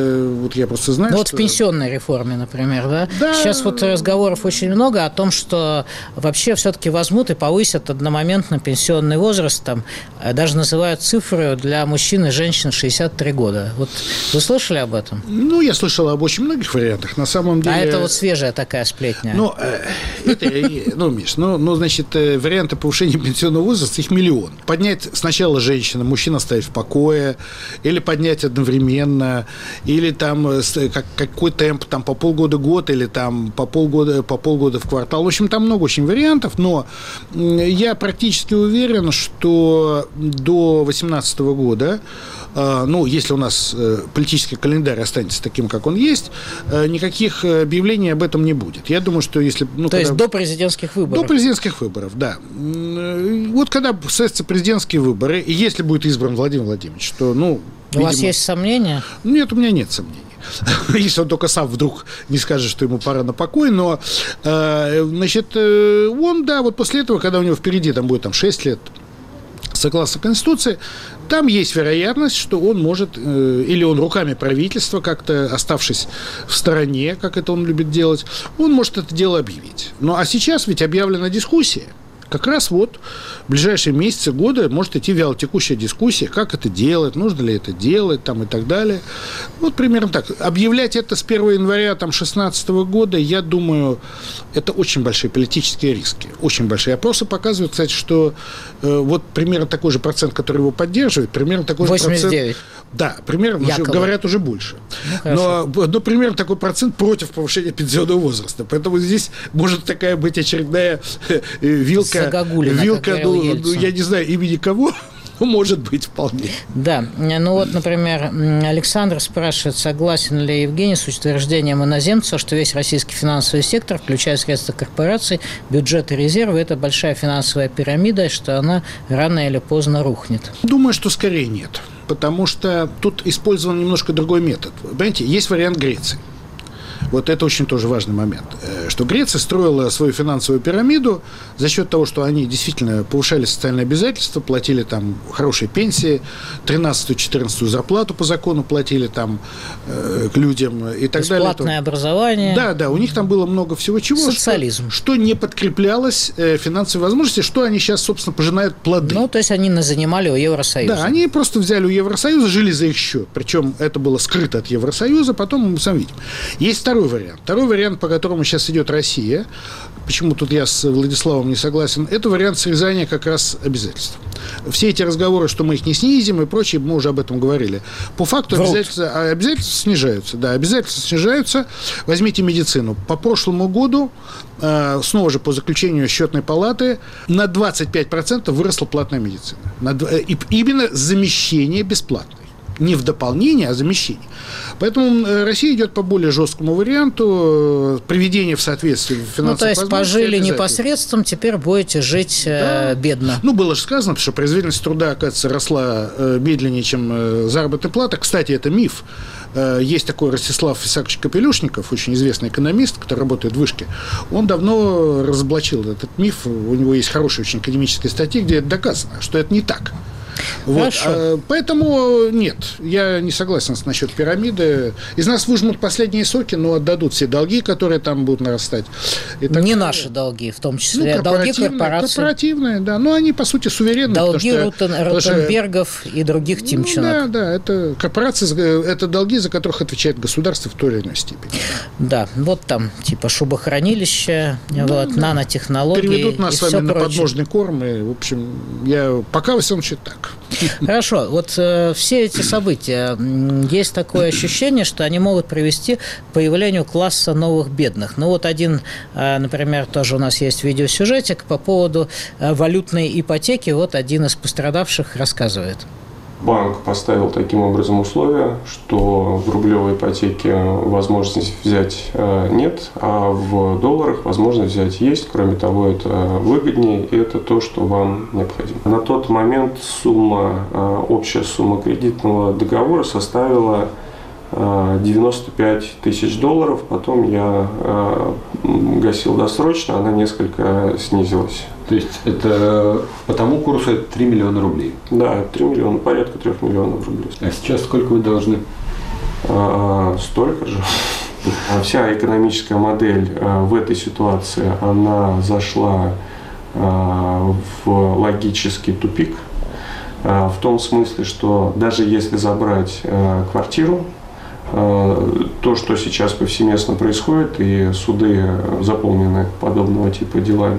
я просто знаю, что... в пенсионной реформе, например, да? Сейчас разговоров очень много о том, что вообще все-таки возьмут и повысят одномоментно пенсионный возраст, там, даже называют цифры для мужчин и женщин 63 года. Вы слышали об этом? Я слышал об очень многих вариантах. На самом деле... А это свежая такая сплетня. Миш, значит, варианты повышения пенсионного возраста, их миллион. Поднять сначала женщина, мужчин оставить в покое, или поднять одновременно, или там какой темп, там по полгода год, или там по полгода в квартал. В общем, там много очень вариантов, но я практически уверен, что до 2018 года, если у нас политический календарь останется таким, как он есть, никаких объявлений об этом не будет. Я думаю, что если... То есть до президентских выборов? До президентских выборов, да. Когда состоятся президентские выборы, и если будет избран Владимир Владимирович, то, У вас есть сомнения? Нет, у меня нет сомнений. Если он только сам вдруг не скажет, что ему пора на покой, но, он, после этого, когда у него впереди там будет 6 лет, согласно Конституции, там есть вероятность, что он может, или он руками правительства, как-то оставшись в стороне, как это он любит делать, он может это дело объявить. А сейчас ведь объявлена дискуссия, как раз вот в ближайшие месяцы, годы может идти вялотекущая дискуссия, как это делать, нужно ли это делать там, и так далее. Вот примерно так. Объявлять это с 1 января 2016 года, я думаю, это очень большие политические риски. Очень большие. Опросы показывают, кстати, что вот примерно такой же процент, который его поддерживает, примерно такой 89. же процент... Да, примерно, говорят, уже больше. Но примерно такой процент против повышения пенсионного возраста. Поэтому здесь может такая быть очередная вилка, я не знаю, имени кого, может быть, вполне. Да, ну вот, например, Александр спрашивает, согласен ли Евгений с утверждением иноземца, что весь российский финансовый сектор, включая средства корпораций, бюджет и резервы, это большая финансовая пирамида, и что она рано или поздно рухнет? Думаю, что скорее нет, потому что тут использован немножко другой метод. Понимаете, есть вариант Греции. Вот это очень тоже важный момент, что Греция строила свою финансовую пирамиду за счет того, что они действительно повышали социальные обязательства, платили там хорошие пенсии, 13-14 зарплату по закону платили там к людям и так далее. Бесплатное образование. Да, у них там было много всего чего. Социализм. Что не подкреплялось финансовой возможностью, что они сейчас, собственно, пожинают плоды. Ну, то есть они занимали у Евросоюза. Да, они просто взяли у Евросоюза, жили за их счет. Причем это было скрыто от Евросоюза, потом мы сами видим. Есть второй вариант. Второй вариант, по которому сейчас идет Россия, почему тут я с Владиславом не согласен, это вариант срезания как раз обязательств. Все эти разговоры, что мы их не снизим и прочее, мы уже об этом говорили. По факту обязательства снижаются. Да, обязательства снижаются. Возьмите медицину. По прошлому году, снова же по заключению счетной палаты, на 25% выросла платная медицина. Именно замещение бесплатной. Не в дополнение, а замещение. Поэтому Россия идет по более жесткому варианту приведения в соответствие финансовых возможностей. То есть пожили непосредством, теперь будете жить бедно. Ну, было же сказано, что производительность труда, оказывается, росла медленнее, чем заработная плата. Кстати, это миф. Есть такой Ростислав Исаакович Капелюшников, очень известный экономист, который работает в Вышке. Он давно разоблачил этот миф. У него есть хорошая очень академическая статья, где это доказано, что это не так. Вот. Поэтому нет, я не согласен насчет пирамиды. Из нас выжмут последние соки, но отдадут все долги, которые там будут нарастать. Не наши долги, в том числе, долги корпораций. Корпоративные, да, но они, по сути, суверенны. Долги Ротенбергов и других Тимченок. Да, это корпорации, это долги, за которых отвечает государство в той или иной степени. Да, вот там типа шубохранилища, нанотехнологии. Переведут нас с вами на подножный корм, и, в общем, пока, во всяком случае, так. Хорошо, вот все эти события, есть такое ощущение, что они могут привести к появлению класса новых бедных. Ну вот один, например, тоже у нас есть видеосюжетик по поводу валютной ипотеки, вот один из пострадавших рассказывает. Банк поставил таким образом условия, что в рублевой ипотеке возможности взять нет, а в долларах возможность взять есть. Кроме того, это выгоднее, и это то, что вам необходимо. На тот момент общая сумма кредитного договора составила $95 тысяч. Потом я гасил досрочно, она несколько снизилась. То есть это по тому курсу это 3 миллиона рублей? Да, 3 миллиона, порядка 3 миллионов рублей. А сейчас сколько вы должны? Столько же. Вся экономическая модель в этой ситуации, она зашла в логический тупик. В том смысле, что даже если забрать квартиру, то, что сейчас повсеместно происходит, и суды заполнены подобного типа делами,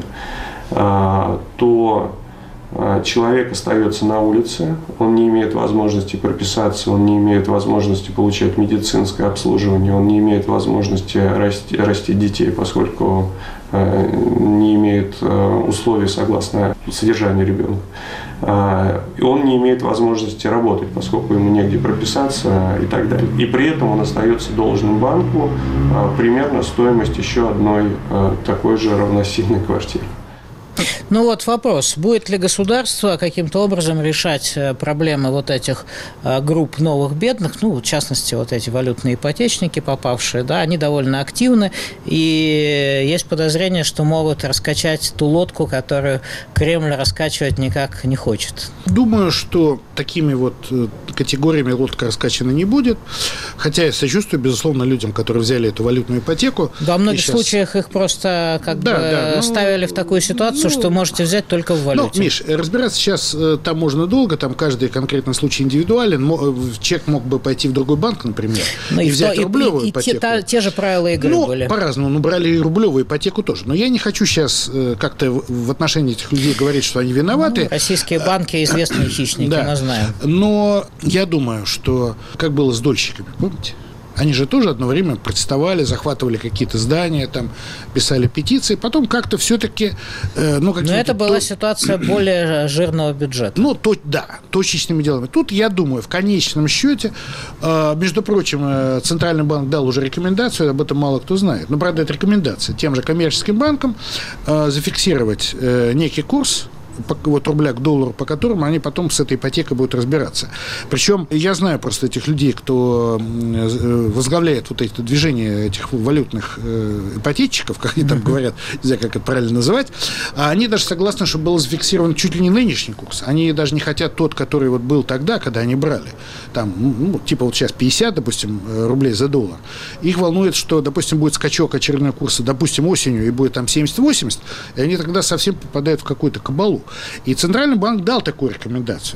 то человек остается на улице, он не имеет возможности прописаться, он не имеет возможности получать медицинское обслуживание, он не имеет возможности растить детей, поскольку не имеет условий согласно содержанию ребенка. И он не имеет возможности работать, поскольку ему негде прописаться и так далее. И при этом он остается должным банку примерно стоимость еще одной такой же равносильной квартиры. Ну вот вопрос, будет ли государство каким-то образом решать проблемы вот этих групп новых бедных, ну, в частности, вот эти валютные ипотечники попавшие, да, они довольно активны, и есть подозрение, что могут раскачать ту лодку, которую Кремль раскачивать никак не хочет. Думаю, что такими вот категориями лодка раскачана не будет, хотя я сочувствую, безусловно, людям, которые взяли эту валютную ипотеку. Во многих случаях их просто ставили в такую ситуацию, что, может можете взять только в валюте. Ну, Миш, разбираться сейчас там можно долго, там каждый конкретный случай индивидуален. Человек мог бы пойти в другой банк, например, и взять рублевую ипотеку. Те же правила игры были. По-разному. Брали и рублевую ипотеку тоже. Но я не хочу сейчас как-то в отношении этих людей говорить, что они виноваты. Российские банки известные хищники, мы знаем. Но я думаю, что как было с дольщиками, помните? Они же тоже одно время протестовали, захватывали какие-то здания, там, писали петиции. Потом как-то все-таки... Но это была ситуация более жирного бюджета. Точечными делами. Тут, я думаю, в конечном счете, между прочим, Центральный банк дал уже рекомендацию, об этом мало кто знает. Но, правда, это рекомендация тем же коммерческим банкам зафиксировать некий курс, вот рубля к доллару, по которому они потом с этой ипотекой будут разбираться. Причем я знаю просто этих людей, кто возглавляет вот эти движения этих валютных ипотечников, как они там говорят, не знаю, как это правильно называть, а они даже согласны, чтобы был зафиксирован чуть ли не нынешний курс. Они даже не хотят тот, который вот был тогда, когда они брали. Там, типа вот сейчас 50, допустим, рублей за доллар. Их волнует, что, допустим, будет скачок очередной курса, допустим, осенью, и будет там 70-80, и они тогда совсем попадают в какую-то кабалу. И Центральный банк дал такую рекомендацию.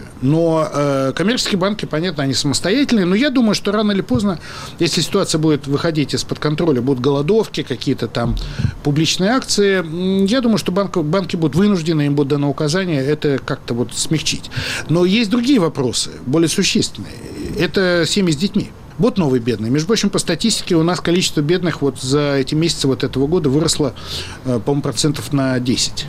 Но коммерческие банки, понятно, они самостоятельные. Но я думаю, что рано или поздно, если ситуация будет выходить из-под контроля, будут голодовки, какие-то там публичные акции, я думаю, что банки будут вынуждены, им будет дано указание это как-то вот смягчить. Но есть другие вопросы, более существенные. Это семьи с детьми. Вот новые бедные. Между прочим, по статистике у нас количество бедных вот за эти месяцы вот этого года выросло, по-моему, процентов на 10.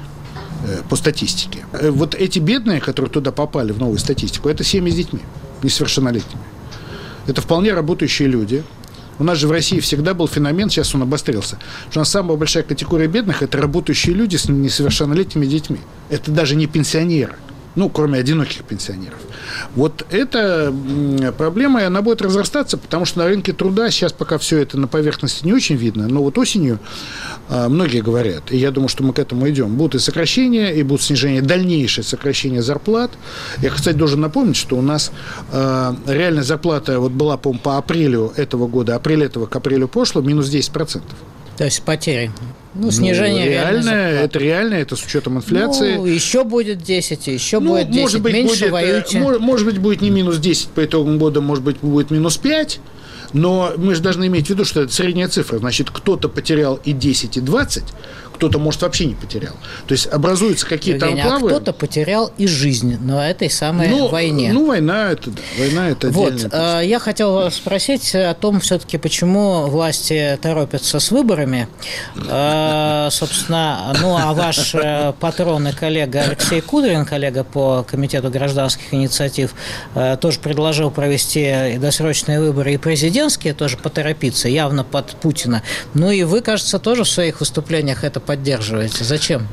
По статистике. Вот эти бедные, которые туда попали в новую статистику, это семьи с детьми, несовершеннолетними. Это вполне работающие люди. У нас же в России всегда был феномен, сейчас он обострился, что у нас самая большая категория бедных – это работающие люди с несовершеннолетними детьми. Это даже не пенсионеры. Кроме одиноких пенсионеров. Вот эта проблема, и она будет разрастаться, потому что на рынке труда сейчас пока все это на поверхности не очень видно, но вот осенью многие говорят, и я думаю, что мы к этому идем, будут и сокращения, и будут снижение, дальнейшее сокращение зарплат. Я, кстати, должен напомнить, что у нас реальная зарплата вот была, по-моему, по апрелю этого года, апрель этого к апрелю прошлого, минус 10%. То есть потери. Снижение это реально, это с учетом инфляции. Еще будет 10, еще будет 10, может быть, меньше воюйте. Может быть, будет не минус 10 по итогам года, может быть, будет минус 5. Но мы же должны иметь в виду, что это средняя цифра. Значит, кто-то потерял и 10, и 20, кто-то, может, вообще не потерял. То есть образуются какие-то анклавы. А кто-то потерял и жизнь на этой самой войне. Война это, да. Война это отдельно. Я хотел вас спросить о том, все-таки, почему власти торопятся с выборами. Собственно, а ваш патрон и коллега Алексей Кудрин, коллега по Комитету гражданских инициатив, тоже предложил провести и досрочные выборы, и президентские, тоже поторопиться, явно под Путина. И вы, кажется, тоже в своих выступлениях это поддерживаете. Зачем?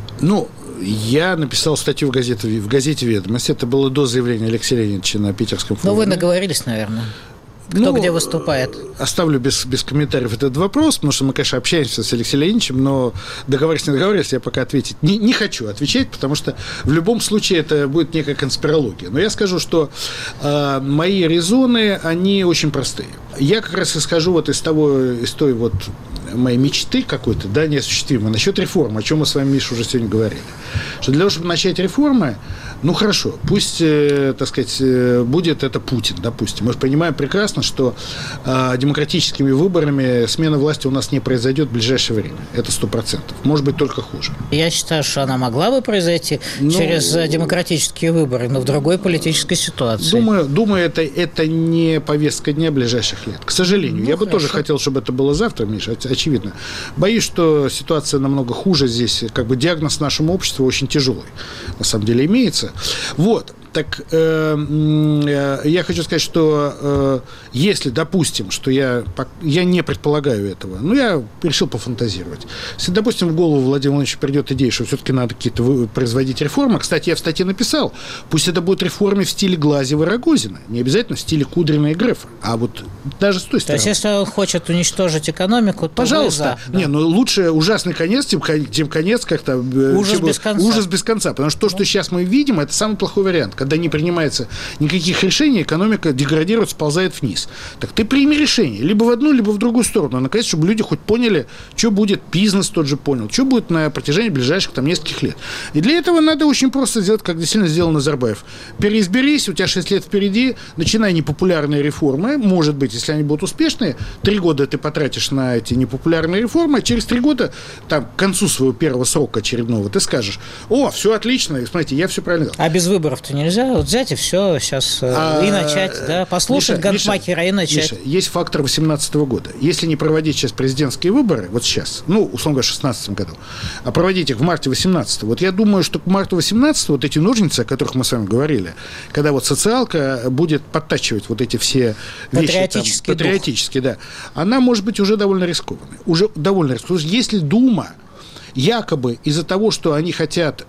Я написал статью в газете «Ведомость». Это было до заявления Алексея Леонидовича на питерском форуме. Вы наговорились, наверное. Кто где выступает? Оставлю без комментариев этот вопрос, потому что мы, конечно, общаемся с Алексеем Леонидовичем, но договорились, не договорились, я пока ответить не хочу отвечать, потому что в любом случае это будет некая конспирология. Но я скажу, что мои резоны, они очень простые. Я как раз исхожу вот из той вот моей мечты какой-то, неосуществимой, насчет реформы, о чем мы с вами, Миша, уже сегодня говорили. Что для того, чтобы начать реформы, хорошо, пусть, так сказать, будет это Путин, допустим. Мы же понимаем прекрасно, что демократическими выборами смена власти у нас не произойдет в ближайшее время. Это 100%. Может быть, только хуже. Я считаю, что она могла бы произойти через демократические выборы, но в другой политической ситуации. Думаю, это не повестка дня ближайших лет. К сожалению. Я бы тоже хотел, чтобы это было завтра, Миша, очевидно. Боюсь, что ситуация намного хуже здесь. Диагноз нашему обществу очень тяжелый. На самом деле имеется. Так я хочу сказать, что если, допустим, что я не предполагаю этого, я решил пофантазировать. Если, допустим, в голову Владимира Владимировича придет идея, что все-таки надо какие-то производить реформы, кстати, я в статье написал, пусть это будет реформы в стиле Глазьева и Рогозина, не обязательно в стиле Кудрина и Грефа, а вот даже с той стороны. То есть, если он хочет уничтожить экономику, то пожалуйста. Лучше ужасный конец, чем конец как-то... Ужас без конца. Ужас без конца, потому что то, что сейчас мы видим, это самый плохой вариант. когда не принимается никаких решений, экономика деградирует, сползает вниз. Так ты прими решение, либо в одну, либо в другую сторону. Наконец, чтобы люди хоть поняли, что будет, бизнес тот же понял, что будет на протяжении ближайших там нескольких лет. И для этого надо очень просто сделать, как действительно сделал Назарбаев. Переизберись, у тебя 6 лет впереди, начинай непопулярные реформы. Может быть, если они будут успешные, 3 года ты потратишь на эти непопулярные реформы, а через 3 года, там, к концу своего первого срока очередного, ты скажешь: о, все отлично, и, смотрите, я все правильно делал. А без выборов-то нельзя? Вот взять и все сейчас и начать, да? Послушать Гантмахера и начать. Миша, есть фактор 2018 года. Если не проводить сейчас президентские выборы, вот сейчас, ну, условно говоря, в 2016 году, а проводить их в марте 2018, вот я думаю, что к марту 2018 вот эти ножницы, о которых мы с вами говорили, когда вот социалка будет подтачивать вот эти все вещи, патриотические, да, она может быть уже довольно рискованной. Уже довольно рискованной. Если Дума якобы из-за того, что они хотят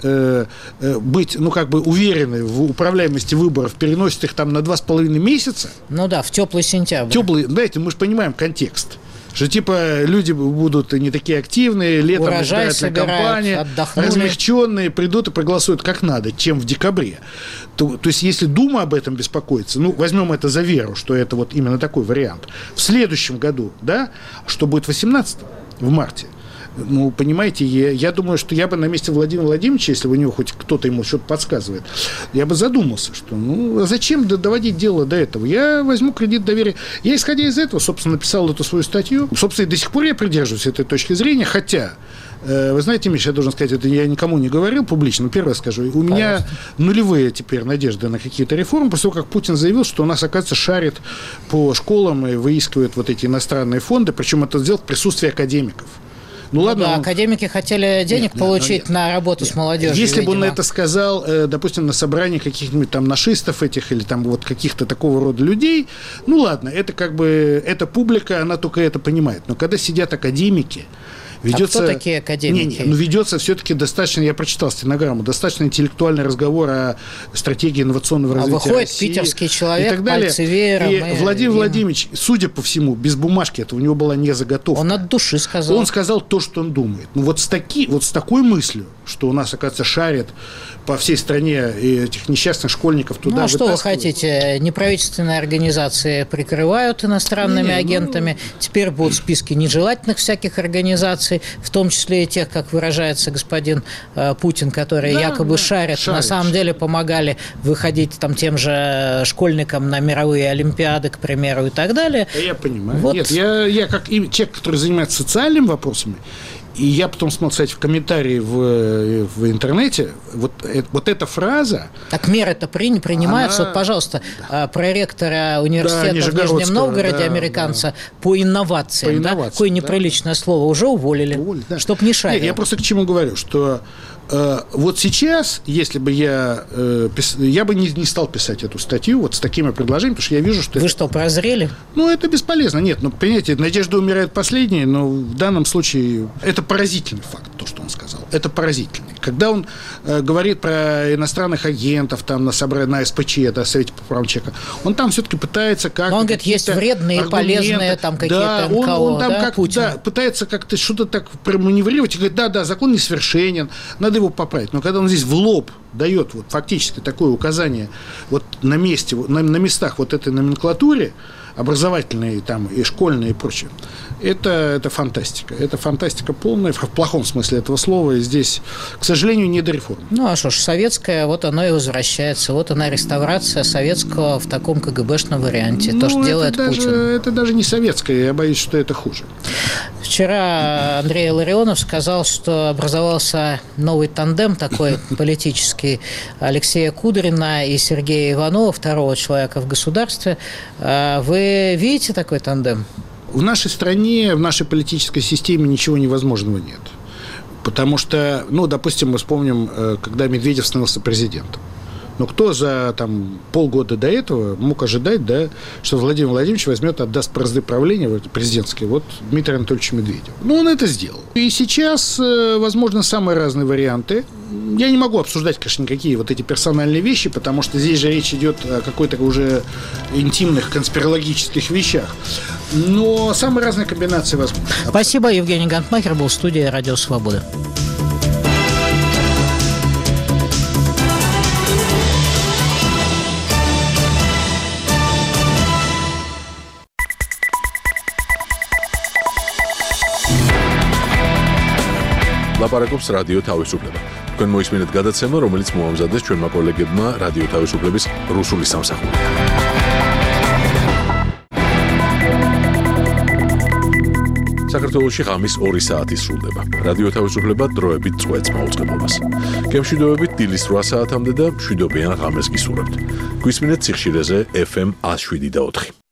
быть, ну, как бы уверены в управляемости выборов, переносят их там на 2,5 месяца. Ну да, в теплый сентябрь. Знаете, мы же понимаем контекст. Что типа люди будут не такие активные, летом избирательная кампания, размягченные, придут и проголосуют как надо, чем в декабре. То есть, если Дума об этом беспокоится, ну, возьмем это за веру, что это вот именно такой вариант. В следующем году, да, что будет в 18-м, в марте, ну, понимаете, я думаю, что я бы на месте Владимира Владимировича, если у него хоть кто-то ему что-то подсказывает, я бы задумался, что, ну, зачем доводить дело до этого? Я возьму кредит доверия. Я, исходя из этого, собственно, написал эту свою статью. Собственно, и до сих пор я придерживаюсь этой точки зрения, хотя, вы знаете, Миша, я должен сказать, это я никому не говорил публично, но первое скажу, у меня нулевые теперь надежды на какие-то реформы, после того, как Путин заявил, что у нас, оказывается, шарит по школам и выискивает вот эти иностранные фонды, причем это сделал в присутствии академиков. Ну ладно, да, академики хотели денег получить на работу с молодежью. Если бы он это сказал, допустим, на собрании каких-нибудь там нашистов этих или там вот каких-то такого рода людей, ну ладно, это как бы, эта публика, она только это понимает. Но когда сидят академики, ведется... А кто такие академики? Ну, ведется все-таки достаточно, я прочитал стенограмму, достаточно интеллектуальный разговор о стратегии инновационного развития выходит России. Питерский человек, и так далее. пальцевером. И Владимир Владимирович, судя по всему, без бумажки, это у него была не заготовка. Он от души сказал. Он сказал то, что он думает. Ну, вот с такой мыслью, что у нас, оказывается, шарит по всей стране этих несчастных школьников туда. Ну, а что вы хотите? Неправительственные организации прикрывают иностранными агентами. Теперь будут списки нежелательных всяких организаций, в том числе и тех, как выражается господин Путин, которые якобы шарят. На самом деле помогали выходить там тем же школьникам на мировые олимпиады, к примеру, и так далее. Я понимаю. Вот. Нет, я как человек, который занимается социальными вопросами, и я потом смотрел, кстати, в комментарии в интернете, вот эта фраза... Так меры-то принимаются. Вот, пожалуйста, проректора университета в Нижнем Новгороде, американца, по инновациям. Какое неприличное слово, уже уволили, чтоб не шарил. Я просто к чему говорю, что вот сейчас, если бы я бы не стал писать эту статью вот с такими предложениями, потому что я вижу, что... Вы что, прозрели? Ну, это бесполезно. Нет, ну, понимаете, надежда умирает последней, но в данном случае это поразительный факт, то, что он сказал. Это поразительный. Когда он говорит про иностранных агентов там на СПЧ, да, Совете по правам человека, он там все-таки пытается как-то... Но он говорит, есть вредные, полезные там какие-то НКО, он там пытается как-то что-то так проманеврировать и говорит, да, закон несовершенен, надо его поправить. Но когда он здесь в лоб дает вот фактически такое указание вот на месте, на местах вот этой номенклатуре, образовательные там и школьные и прочее, это фантастика. Это фантастика полная, в плохом смысле этого слова. И здесь, к сожалению, не до реформ. Ну, а что ж, советская, вот оно и возвращается. Вот она, реставрация советского в таком КГБшном варианте. То, что делает Путин. Это даже не советское, я боюсь, что это хуже. Вчера Андрей Илларионов сказал, что образовался новый тандем такой политический Алексея Кудрина и Сергея Иванова, второго человека в государстве. Вы видите такой тандем? В нашей стране, в нашей политической системе ничего невозможного нет. Потому что, ну, допустим, мы вспомним, когда Медведев становился президентом. Но кто за там, полгода до этого мог ожидать, да, что Владимир Владимирович возьмет, отдаст бразды правления президентские вот Дмитрию Анатольевичу Медведеву? Ну, он это сделал. И сейчас, возможно, самые разные варианты. Я не могу обсуждать, конечно, никакие вот эти персональные вещи, потому что здесь же речь идет о какой-то уже интимных конспирологических вещах. Но самые разные комбинации возможны. Спасибо. Евгений Гантмахер был в студии «Радио Свобода». ლაპარაკობს რადიო თავისუფლება. თქვენ მოისმინეთ გადაცემა, რომელიც მოამზადეს ჩვენმა კოლეგებმა რადიო თავისუფლების რუსული სამსახური. საქართველოში ღამის 2 საათი სრულდება. რადიო თავისუფლება დროებით წვეთს მაუწყებლობას. გემშვიდობებით დილის 8 საათამდე და მშვიდობიან ღამეს გისურვებთ. გვისმინეთ სიხშირეზე FM 107.4.